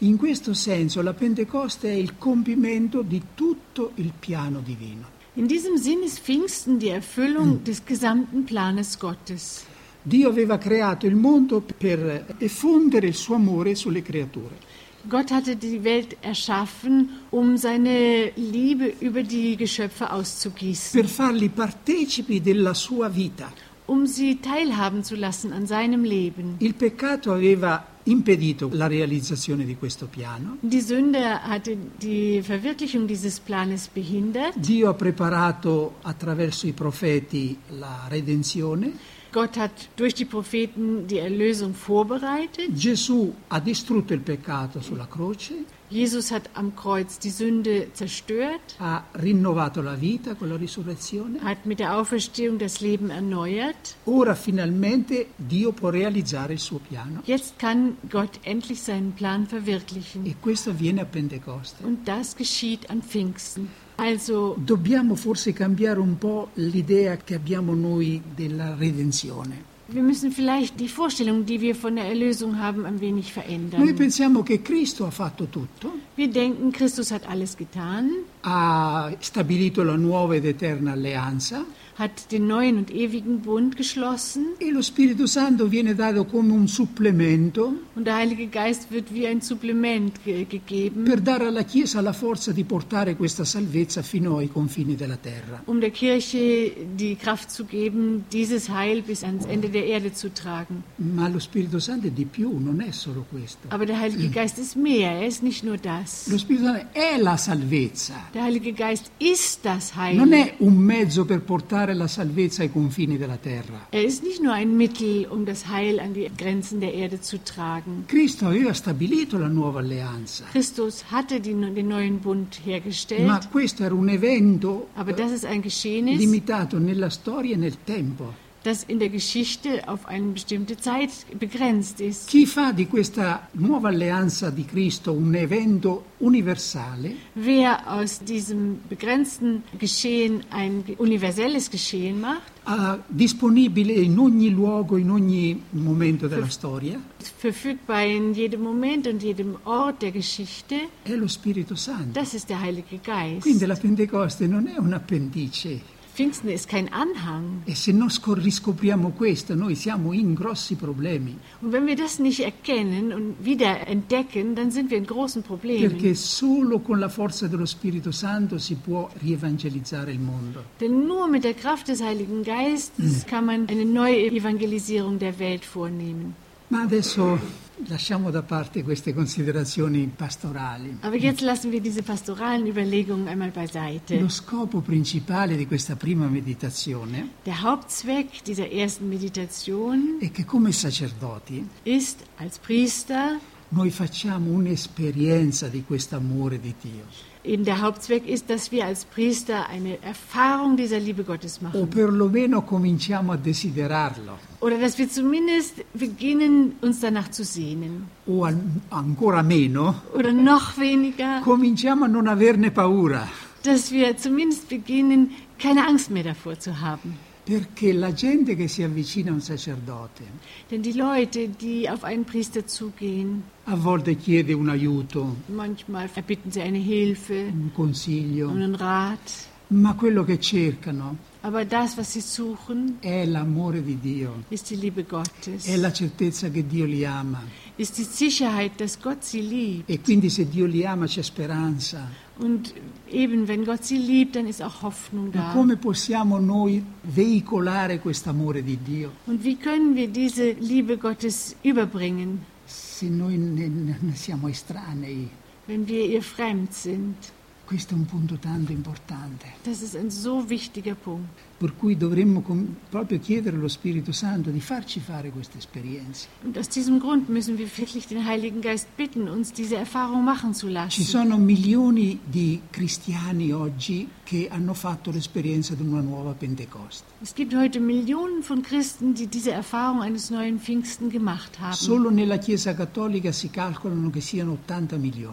In questo senso la Pentecoste è il compimento di tutto il piano divino. In diesem Sinn ist Pfingsten die Erfüllung des gesamten Planes Gottes. Dio aveva creato il mondo per effondere il suo amore sulle creature. Gott hatte die Welt erschaffen, um seine Liebe über die Geschöpfe auszugießen, Per farli partecipi della sua vita. um sie teilhaben zu lassen an seinem Leben. Il peccato aveva impedito la realizzazione di questo piano. Die Sünde hatte die Verwirklichung dieses Planes behindert. Dio ha preparato attraverso i profeti la redenzione. Gott hat durch die Propheten die Erlösung vorbereitet. Gesù ha distrutto il peccato sulla croce, Jesus hat am Kreuz die Sünde zerstört, ha rinnovato la vita con la risurrezione. hat mit der Auferstehung das Leben erneuert. Ora finalmente Dio può realizzare il suo piano Jetzt kann Gott endlich seinen Plan verwirklichen. e questo avviene a Pentecoste. Und das geschieht an Pfingsten. Also, Dobbiamo forse cambiare un po' l'idea che abbiamo noi della redenzione. wir müssen vielleicht die Vorstellung, die wir von der Erlösung haben, ein wenig Noi verändern. pensiamo che Cristo ha fatto tutto, Wir denken, Christus hat alles getan, ha stabilito la nuova ed eterna alleanza hat den neuen und ewigen Bund geschlossen e lo Spirito Santo viene dato come un supplemento und der Heilige Geist wird wie ein Supplement ge gegeben, per dare alla Chiesa la forza di portare questa salvezza fino ai confini della terra. um der Kirche die Kraft zu geben, dieses Heil bis ans Ende der Erde zu tragen. Ma lo Spirito Santo è di più, non è solo questo. Aber der Heilige Geist ist mehr, er ist nicht nur das. Lo Spirito Santo è la salvezza, Der Heilige Geist ist das Heil. non è un mezzo per portare la salvezza ai confini della terra. Er ist nicht nur ein Mittel, um das Heil an die Grenzen der Erde zu tragen. Cristo aveva stabilito la nuova alleanza, Christus hatte die, den neuen Bund hergestellt, ma questo era un evento aber das ist ein Geschehnis, limitato nella storia e nel tempo. das in der Geschichte auf eine bestimmte Zeit begrenzt ist. Chi fa di questa nuova alleanza di Cristo un evento universale Wer aus diesem begrenzten Geschehen ein universelles Geschehen macht, ha disponibile in ogni luogo, in ogni momento della storia, verfügbar in jedem Moment und jedem Ort der Geschichte, è lo Spirito Santo. das ist der Heilige Geist. Quindi la Pentecoste non è un appendice. Pfingsten ist kein Anhang. E se non scor- riscopriamo questo, noi siamo in grossi problemi, Und wenn wir das nicht erkennen und wieder entdecken, dann sind wir in großen Problemen. perché solo con la forza dello Spirito Santo si può rievangelizzare il mondo. Denn nur mit der Kraft des Heiligen Geistes kann man eine neue Evangelisierung der Welt vornehmen. Ma adesso lasciamo da parte queste considerazioni pastorali. Aber jetzt lassen wir diese pastoralen Überlegungen einmal beiseite. Lo scopo principale di questa prima meditazione Der Hauptzweck dieser ersten Meditation è che come sacerdoti ist, als Priester, noi facciamo un'esperienza di questo amore di Dio, eben der Hauptzweck ist, dass wir als Priester eine Erfahrung dieser Liebe Gottes o machen. perlomeno cominciamo a desiderarlo, Oder dass wir zumindest beginnen, uns danach zu sehnen. o an- ancora meno, Oder noch weniger, cominciamo a non averne paura, dass wir zumindest beginnen, keine Angst mehr davor zu haben. perché la gente che si avvicina a un sacerdote Denn die Leute, die auf einen Priester zugehen, a volte chiede un aiuto, manchmal erbitten sie eine Hilfe, un consiglio, einen Rat. ma quello che cercano Aber das, was sie suchen, è l'amore di Dio, ist die Liebe Gottes, è la certezza che Dio li ama, ist die Sicherheit, dass Gott sie liebt. e quindi se Dio li ama c'è speranza. Und eben, wenn Gott sie liebt, dann ist auch Hoffnung Ma da. come possiamo noi veicolare quest'amore di Dio Und wie können wir diese Liebe Gottes überbringen, se noi ne, ne siamo estranei? wenn wir ihr fremd sind? Questo è un punto tanto importante, Das ist ein so wichtiger Punkt. per cui dovremmo com- proprio chiedere allo Spirito Santo di farci fare queste esperienze. Und aus diesem Grund müssen wir wirklich den Heiligen Geist bitten, uns diese Erfahrung machen zu Ci lassen. sono milioni di cristiani oggi che hanno fatto l'esperienza di una nuova Pentecoste. Es gibt heute Millionen von Christen, die diese Erfahrung eines neuen Pfingsten gemacht haben. Solo nella Chiesa Cattolica si calcolano che siano ottanta milioni.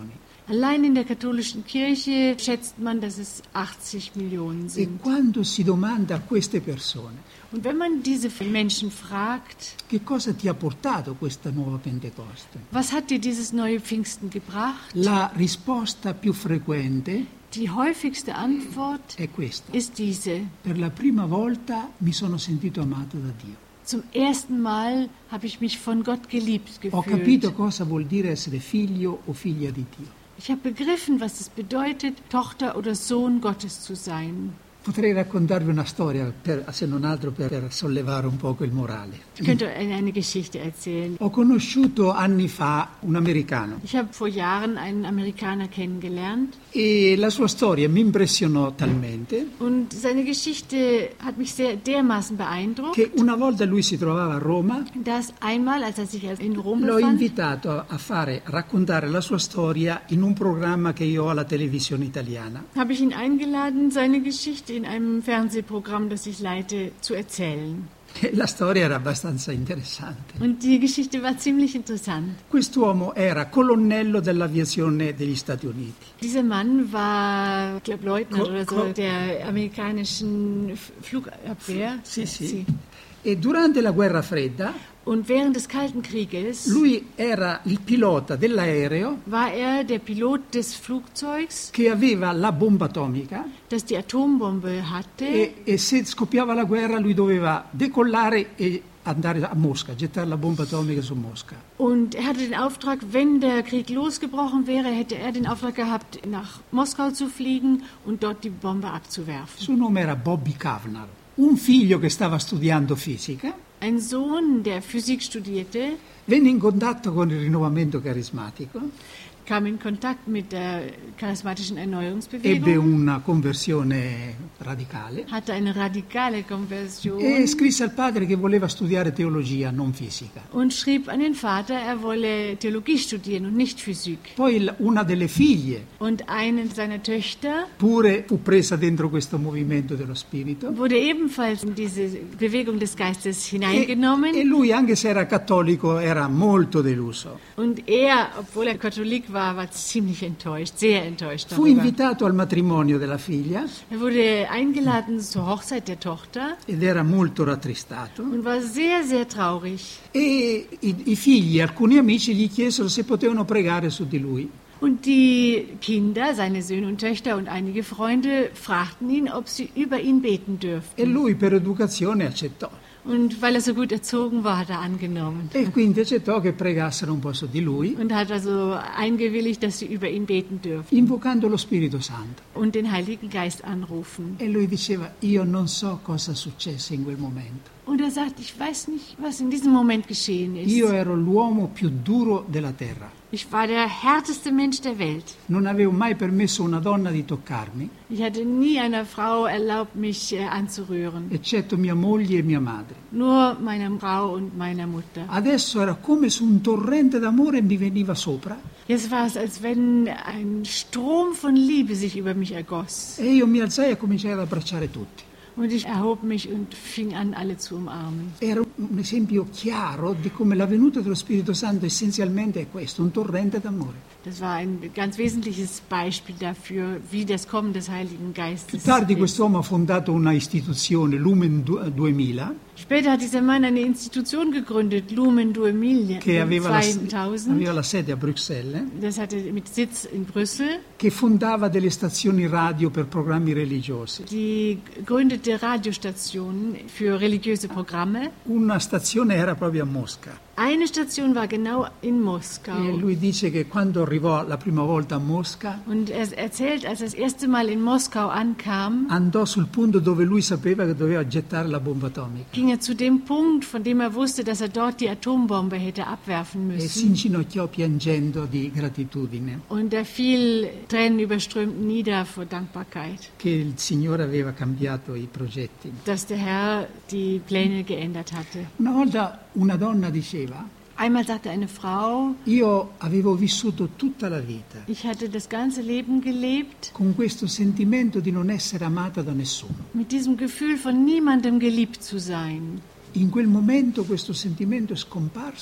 Allein in der katholischen Kirche schätzt man, dass es achtzig Millionen E sind. quando si domanda a queste persone Und wenn man diese Menschen fragt, che cosa ti ha portato questa nuova Pentecoste, was hat dir dieses neue Pfingsten gebracht? la risposta più frequente Die häufigste Antwort è questa. ist diese. Per la prima volta mi sono sentito amato da Dio. Zum ersten Mal habe ich mich von Gott geliebt Ho capito gefühlt. cosa vuol dire essere figlio o figlia di Dio. Ich habe begriffen, was es bedeutet, Tochter oder Sohn Gottes zu sein. Potrei raccontarvi una storia, per, se non altro per, per sollevare un poco il morale. Ich könnte eine eine Geschichte erzählen. Ho conosciuto anni fa un americano Ich habe vor Jahren einen Amerikaner kennengelernt e la sua storia mi impressionò talmente und seine Geschichte hat mich sehr dermaßen beeindruckt, che una volta lui si trovava a Roma, dass einmal, als er sich in Rom l'ho befand, invitato a fare, a raccontare la sua storia in un programma che io ho alla televisione italiana. habe ich ihn eingeladen, seine Geschichte in einem Fernsehprogramm, das ich leite, zu erzählen. E la storia era abbastanza interessante. Und die Geschichte war ziemlich interessant. Quest'uomo era colonnello dell'aviazione degli Stati Uniti. Dieser Mann war, ich glaube, Leutnant Co- oder so co- der amerikanischen F- Flugabwehr. Sì, sì. Sie. E durante la guerra fredda Und während des Kalten Krieges lui era il pilota dell'aereo war er der Pilot des Flugzeugs, che aveva la bomba atomica das die Atombombe hatte. e, e se scoppiava la guerra lui doveva decollare e andare a Mosca, gettare la bomba atomica su Mosca. Und er hatte den Auftrag, wenn der Krieg losgebrochen wäre, hätte er den Auftrag gehabt, nach Moskau zu fliegen und dort die Bombe Il abzuwerfen. suo nome era Bobby Kavner, un figlio che stava studiando fisica. Ein Sohn, der Physik studierte, Venne in contatto con il rinnovamento carismatico, kam in Kontakt mit der charismatischen ebbe Erneuerungsbewegung, una conversione radicale hatte eine radikale Konversion e scrisse al padre che voleva studiare teologia, non fisica. und schrieb an den Vater, er wolle Theologie studieren und nicht Physik. Poi il- una delle figlie Und eine seiner Töchter pure fu presa dentro questo movimento dello spirito wurde ebenfalls in diese Bewegung des Geistes e, hineingenommen. e lui, anche se era cattolico, era molto deluso. Und er, obwohl er Katholik war, war ziemlich enttäuscht, sehr enttäuscht Fu darüber. invitato al matrimonio della figlia Er wurde eingeladen zur Hochzeit der Tochter ed era molto rattristato und war sehr, sehr traurig. e i, i figli, alcuni amici gli chiesero se potevano pregare su di lui. Und die Kinder, seine Söhne und Töchter und einige Freunde fragten ihn, ob sie über ihn beten E dürften. lui per educazione accettò. Und weil er so gut erzogen war, hat er angenommen. E quindi accettò che pregassero un po' su di lui, Und hat also eingewilligt, dass sie über ihn beten dürfen invocando lo Spirito Santo. und den Heiligen Geist anrufen. E lui diceva, io non so cosa successe in quel momento. Und er sagt, ich weiß nicht, was in diesem Moment geschehen Io ist. ero l'uomo più duro della terra. Ich war der härteste Mensch der Welt. Non avevo mai permesso a una donna di toccarmi, Ich hatte nie einer Frau erlaubt, mich äh, anzurühren. eccetto mia moglie e mia madre. Nur meiner Frau und meiner Mutter. Adesso era come se un torrente d'amore mi veniva sopra Jetzt war es, als wenn ein Strom von Liebe sich über mich ergoss. e io mi alzai e cominciai ad abbracciare tutti. Und ich erhob mich und fing an, alle zu umarmen. Era un esempio chiaro di come la venuta dello Spirito Santo essenzialmente è questo, un torrente d'amore. Das war ein ganz wesentliches Beispiel dafür, wie das Kommen des Heiligen Più Geistes tardi ist. quest'uomo ha fondato una istituzione, Lumen du- duemila, Später hat dieser Mann eine Institution gegründet, Lumen du Emilia, che aveva la, zweitausend. aveva la sede a Bruxelles, Das hatte mit Sitz in Brüssel. che fondava delle stazioni radio per programmi religiosi. Die gründete Radiostationen für religiöse Programme. Una stazione era proprio a Mosca Eine Station war genau in e Moskau. lui dice che quando arrivò la prima volta a Mosca Und er erzählt, als er das erste Mal in Moskau ankam, andò sul punto dove lui sapeva che doveva gettare la bomba atomica ging er zu dem Punkt, von dem er wusste, dass er dort die Atombombe hätte abwerfen e si müssen. inginocchiò piangendo di gratitudine Und er fiel tränenüberströmt nieder vor Dankbarkeit, che il Signore aveva cambiato i progetti. dass der Herr die Pläne geändert hatte. Una volta una donna diceva: Einmal sagte eine Frau, io avevo vissuto tutta la vita ich hatte das ganze Leben gelebt con questo sentimento di non essere amata da nessuno. mit diesem Gefühl, von niemandem geliebt zu sein. In quel momento questo sentimento è scomparso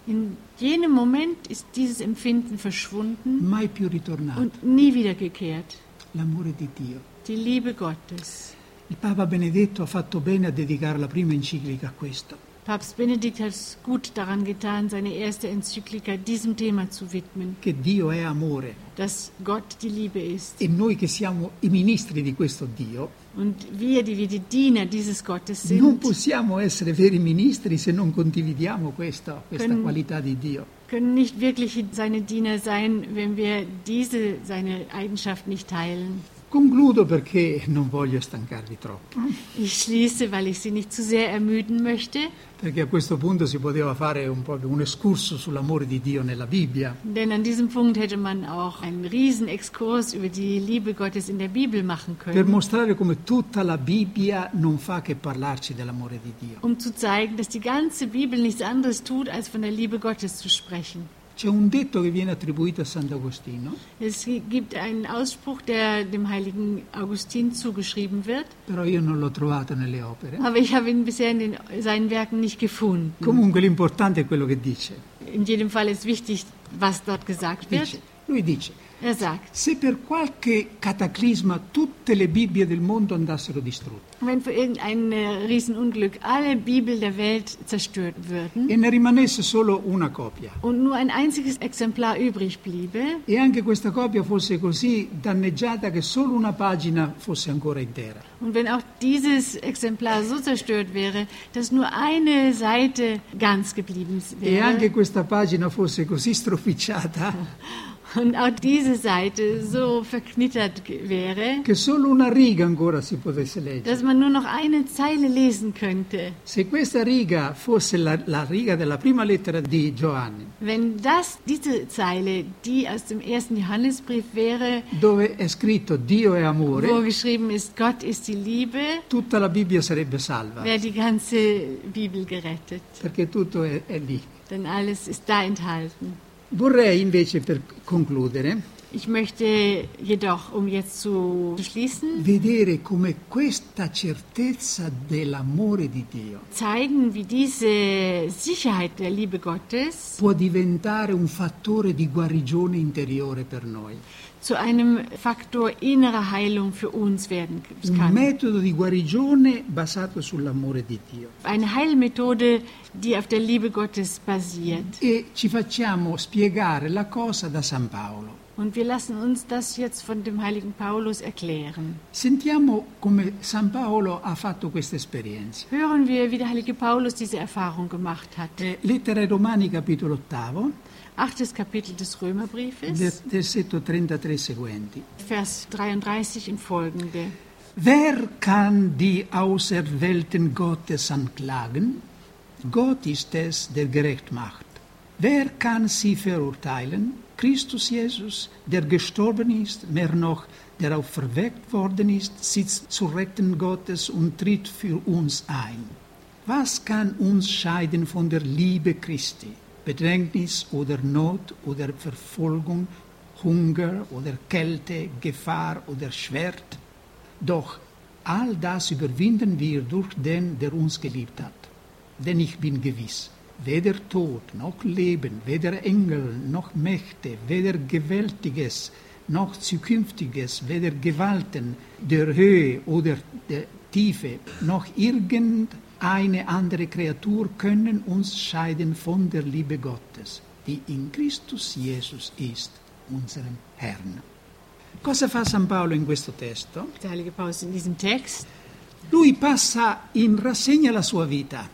In jenem Moment ist dieses Empfinden verschwunden mai più ritornato. und nie wiedergekehrt. L'amore di Dio. Die Liebe Gottes. Il Papa Benedetto ha fatto bene a dedicare la prima enciclica a questo. Papst Benedikt hat es gut daran getan, seine erste Enzyklika diesem Thema zu widmen, Che Dio è amore dass Gott die Liebe ist. e noi che siamo i ministri di questo Dio Und wir, die wir die Diener dieses Gottes non sind, possiamo essere veri ministri se non condividiamo questa, questa Können- qualità di Dio. können nicht wirklich seine Diener sein, wenn wir diese, seine Eigenschaft nicht teilen. Concludo perché non voglio stancarvi troppo, Ich schließe, weil ich Sie nicht zu sehr ermüden möchte, perché a questo punto si poteva fare un po' un escurso sull'amore di Dio nella Bibbia, denn an diesem Punkt hätte man auch einen riesen Exkurs über die Liebe Gottes in der Bibel machen per können, mostrare come tutta la Bibbia non fa che parlarci dell'amore di Dio. um zu zeigen, dass die ganze Bibel nichts anderes tut, als von der Liebe Gottes zu sprechen. C'è un detto che viene attribuito a Sant'Agostino, Es gibt einen Ausspruch, der dem heiligen Augustin zugeschrieben wird, però io non l'ho trovato nelle opere. aber ich habe ihn bisher in den, seinen Werken nicht gefunden. Comunque l'importante è quello che dice. In jedem Fall ist wichtig, was dort gesagt wird. Dice- Lui dice, Er sagt, se per qualche cataclisma tutte le Bibbie del mondo andassero distrutte wenn für irgendein äh, Riesenunglück alle Bibel der Welt zerstört würden e ne rimanesse solo una copia, und nur ein einziges Exemplar übrig bliebe e anche questa copia fosse così danneggiata che solo una pagina fosse ancora intera, und wenn auch dieses Exemplar so zerstört wäre, dass nur eine Seite ganz geblieben e anche wäre questa pagina fosse così stropicciata und auch diese Seite so verknittert ge- wäre, che solo una riga ancora si potesse leggere. dass man nur noch eine Zeile lesen könnte. Se questa riga fosse la, la riga della prima lettera di Giovanni, Wenn das, diese Zeile, die aus dem ersten Johannesbrief wäre, dove è scritto Dio è wo amore, geschrieben ist, Gott ist die Liebe, tutta la Bibbia sarebbe salva, wäre die ganze Bibel gerettet. perché tutto è, è lì. Denn alles ist da enthalten. Vorrei invece, per concludere, Ich möchte jedoch, um jetzt zu schließen, vedere come questa certezza dell'amore di Dio zeigen, wie diese Sicherheit der Liebe Gottes può diventare un fattore di guarigione interiore per noi, zu einem Faktor innerer Heilung für uns werden un kann. metodo di guarigione basato sull'amore di Dio. Eine Heilmethode, die auf der Liebe Gottes basiert. E ci facciamo spiegare la cosa da San Paolo. Und wir lassen uns das jetzt von dem heiligen Paulus erklären. Sentiamo come San Paolo ha fatto questa esperienza. Hören wir, wie der heilige Paulus diese Erfahrung gemacht hat. Eh, Lettera ai Romani, capitolo ottavo, Achtes Kapitel des Römerbriefes, vers- versetto trentatré seguenti. Vers dreiunddreißig und folgende. Wer kann die Auserwählten Gottes anklagen? Gott ist es, der gerecht macht. Wer kann sie verurteilen? Christus Jesus, der gestorben ist, mehr noch, der auferweckt worden ist, sitzt zu Rechten Gottes und tritt für uns ein. Was kann uns scheiden von der Liebe Christi? Bedrängnis oder Not oder Verfolgung, Hunger oder Kälte, Gefahr oder Schwert? Doch all das überwinden wir durch den, der uns geliebt hat. Denn ich bin gewiss, weder Tod noch Leben, weder Engel noch Mächte, weder Gewaltiges noch Zukünftiges, weder Gewalten der Höhe oder der Tiefe, noch irgendeine andere Kreatur können uns scheiden von der Liebe Gottes, die in Christus Jesus ist, unserem Herrn. Cosa fa San Paolo in questo testo? Der heilige Paulus in diesem Text. Lui passa in rassegna la sua vita.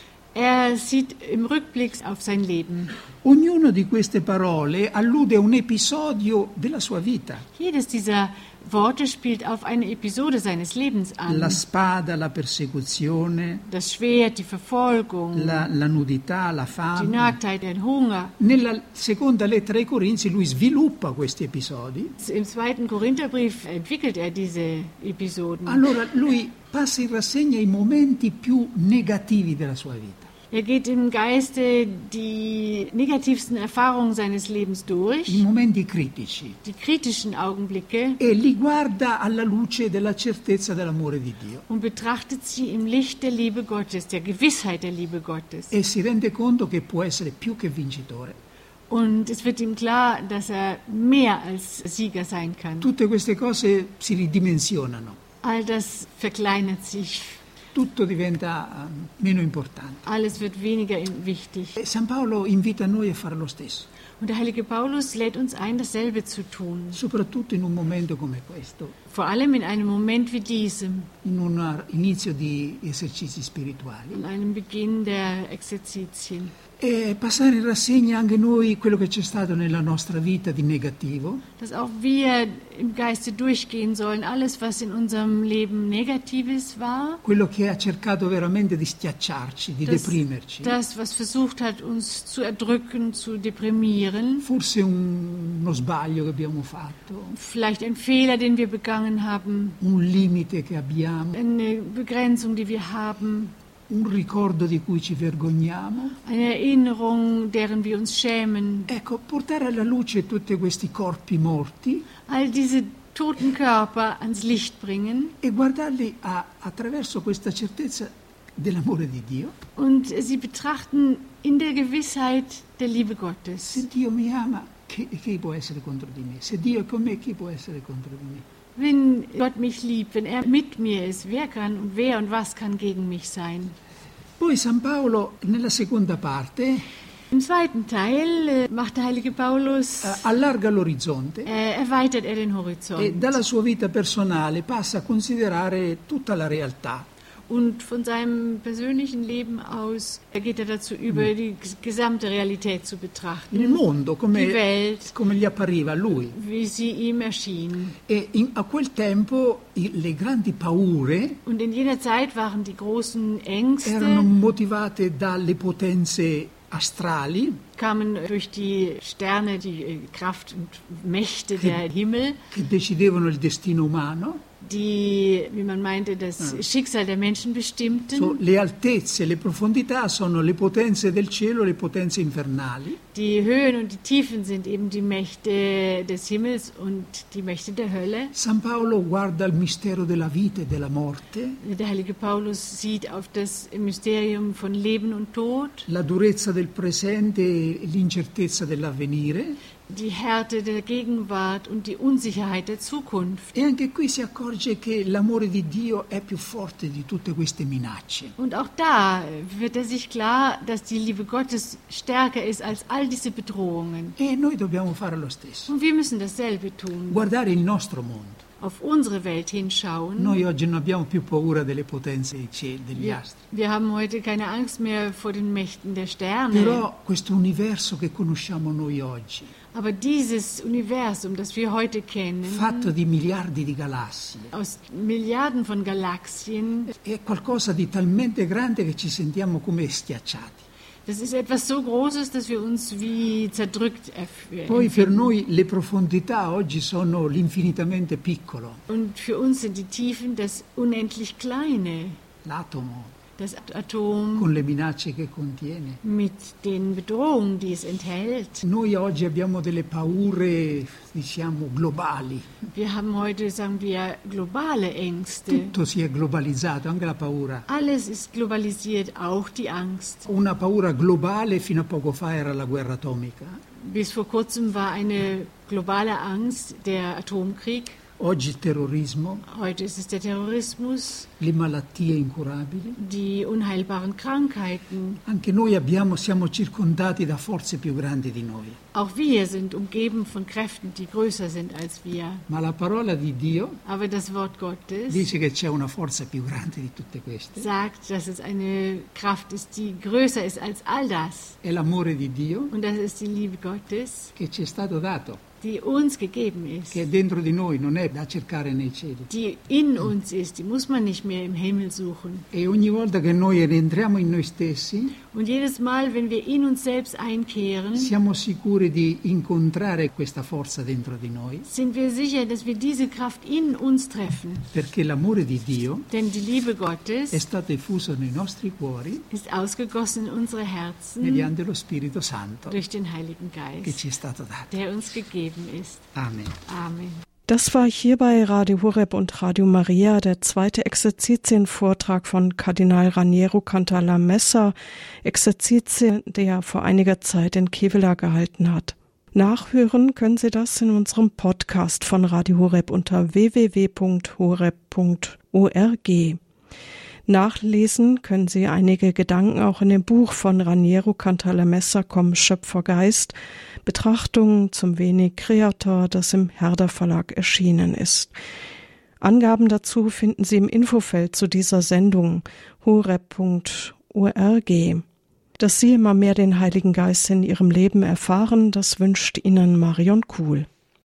Er sieht im Rückblick auf sein Leben. Ognuna di queste parole allude a un episodio della sua vita. Jedes dieser Worte spielt auf eine Episode seines Lebens an. La spada, la persecuzione, Das Schwert, die Verfolgung, la, la nudità, la die fame. Nacktheit, der Hunger. Nella seconda lettera ai Corinzi lui sviluppa questi episodi. Im zweiten Korintherbrief entwickelt er diese Episoden. Allora lui passa in rassegna i momenti più negativi della sua vita. Er geht im Geiste die negativsten Erfahrungen seines Lebens durch, i momenti critici, die kritischen Augenblicke, e li guarda alla luce della certezza dell'amore di Dio. und betrachtet sie im Licht der Liebe Gottes, der Gewissheit der Liebe Gottes. E si rende conto che può essere più che vincitore. Und es wird ihm klar, dass er mehr als Sieger sein kann. Tutte queste cose si ridimensionano, All das verkleinert sich, tutto diventa eh, meno importante. alles wird weniger wichtig. E San Paolo invita noi a fare lo stesso, Und der heilige Paulus lädt uns ein, dasselbe zu tun. soprattutto in un momento come questo, Vor allem in einem Moment wie diesem, in un inizio di esercizi spirituali. an einem Beginn der Exerzitien. E passare in rassegna anche noi quello che c'è stato nella nostra vita di negativo, Dass auch wir im Geiste durchgehen sollen, alles, was in unserem Leben Negatives war, quello che ha cercato veramente di schiacciarci, di das, deprimerci. das, was versucht hat, uns zu erdrücken, zu deprimieren, Forse un- uno sbaglio che abbiamo fatto, vielleicht ein Fehler, den wir begangen haben, un limite che abbiamo, eine Begrenzung, die wir haben, un ricordo di cui ci vergogniamo. eine Erinnerung, deren wir uns schämen. Ecco, portare alla luce tutti questi corpi morti All diese toten Körper ans Licht bringen e guardarli a- attraverso questa certezza dell'amore di Dio. und sie betrachten in der Gewissheit der Liebe Gottes. Se Dio mi ama, chi, chi può essere contro di me? Se Dio è con me, chi può essere contro di me? Wenn Gott mich liebt, wenn er mit mir ist, wer kann und wer und was kann gegen mich sein? Poi San Paolo, nella seconda parte, Im zweiten Teil äh, macht der heilige Paulus, eh, allarga l'orizzonte äh, erweitert er den e Horizont dalla sua vita personale passa a considerare tutta la realtà. und von seinem persönlichen Leben aus äh, geht er dazu über, die g- gesamte Realität zu Il betrachten, mondo die come, Welt, come gli appariva a lui. wie sie ihm erschien. E in- a quel tempo i- le grandi paure Und in jener Zeit waren die großen erano Ängste, motivate dalle potenze astrali kamen durch die Sterne, die äh, Kraft und Mächte der Himmel, che decidevano il destino umano. die, wie man meinte, das Schicksal der Menschen bestimmten. So, le altezze, le profondità sono le potenze del cielo, le potenze infernali. Die Höhen und die Tiefen sind eben die Mächte des Himmels und die Mächte der Hölle. San Paolo guarda il mistero della vita e della morte, Der heilige Paulus sieht auf das Mysterium von Leben und Tod, la durezza del presente e l'incertezza dell'avvenire. die Härte der Gegenwart und die Unsicherheit der Zukunft. E anche qui si accorge che l'amore di Dio è più forte di tutte queste minacce. Und auch da wird er sich klar, dass die Liebe Gottes stärker ist als all diese Bedrohungen. E noi dobbiamo fare lo stesso, Und wir müssen dasselbe tun. guardare il nostro mondo. Auf unsere Welt hinschauen. Noi oggi non abbiamo più paura delle potenze dei cieli, degli Wir, astri. wir haben heute keine Angst mehr vor den Mächten der Sterne. Però questo universo che conosciamo noi oggi, Aber dieses Universum, das wir heute kennen, fatto di miliardi di galassie, aus Milliarden von Galaxien, è qualcosa di talmente grande che ci sentiamo come schiacciati. das ist etwas so Großes, dass wir uns wie zerdrückt erf- Poi per empfinden. noi le profondità oggi sono l'infinitamente piccolo, Und für uns sind die Tiefen das unendlich Kleine, l'atomo das Atom con le minacce che contiene. mit den Bedrohungen, die es enthält. Noi oggi abbiamo delle paure, diciamo, globali. Wir haben heute, sagen wir, globale Ängste. Tutto si è globalizzato, anche la paura. Alles ist globalisiert, auch die Angst. Una paura globale fino a poco fa era la guerra atomica. Bis vor kurzem war eine globale Angst der Atomkrieg. Oggi il terrorismo, Heute ist es der Terrorismus, le malattie incurabili. die unheilbaren Krankheiten. Anche noi abbiamo, siamo circondati da forze più grandi di noi. Auch wir sind umgeben von Kräften, die größer sind als wir. Ma la parola di Dio Aber das Wort Gottes dice che c'è una forza più grande di tutte queste. sagt, dass es eine Kraft ist, die größer ist als all das. È l'amore di Dio Und das ist die Liebe Gottes, che ci è stato dato. die uns gegeben ist, che è dentro di noi, non è da cercare nei cieli. die in uns ist, die muss man nicht mehr im Himmel suchen. E ogni volta che noi rientriamo in noi stessi, Und jedes Mal, wenn wir in uns selbst einkehren, siamo sicuri di incontrare questa forza dentro di noi, sind wir sicher, dass wir diese Kraft in uns treffen. perché l'amore di Dio Denn die Liebe è Gottes stato effuso nei nostri cuori ist ausgegossen in unsere Herzen mediante lo Spirito Santo durch den Heiligen che Geist, ci è stato dato. der uns gegeben ist. Amen. Amen. Das war hier bei Radio Horeb und Radio Maria der zweite Exerzitienvortrag von Kardinal Raniero Cantalamessa, Exerzitien, der vor einiger Zeit in Kevela gehalten hat. Nachhören können Sie das in unserem Podcast von Radio Horeb unter w w w punkt horeb punkt org. Nachlesen können Sie einige Gedanken auch in dem Buch von Raniero Cantalamessa Komm Schöpfergeist, Betrachtungen zum Veni Creator, das im Herder Verlag erschienen ist. Angaben dazu finden Sie im Infofeld zu dieser Sendung horeb punkt org. Dass Sie immer mehr den Heiligen Geist in Ihrem Leben erfahren, das wünscht Ihnen Marion Kuhl.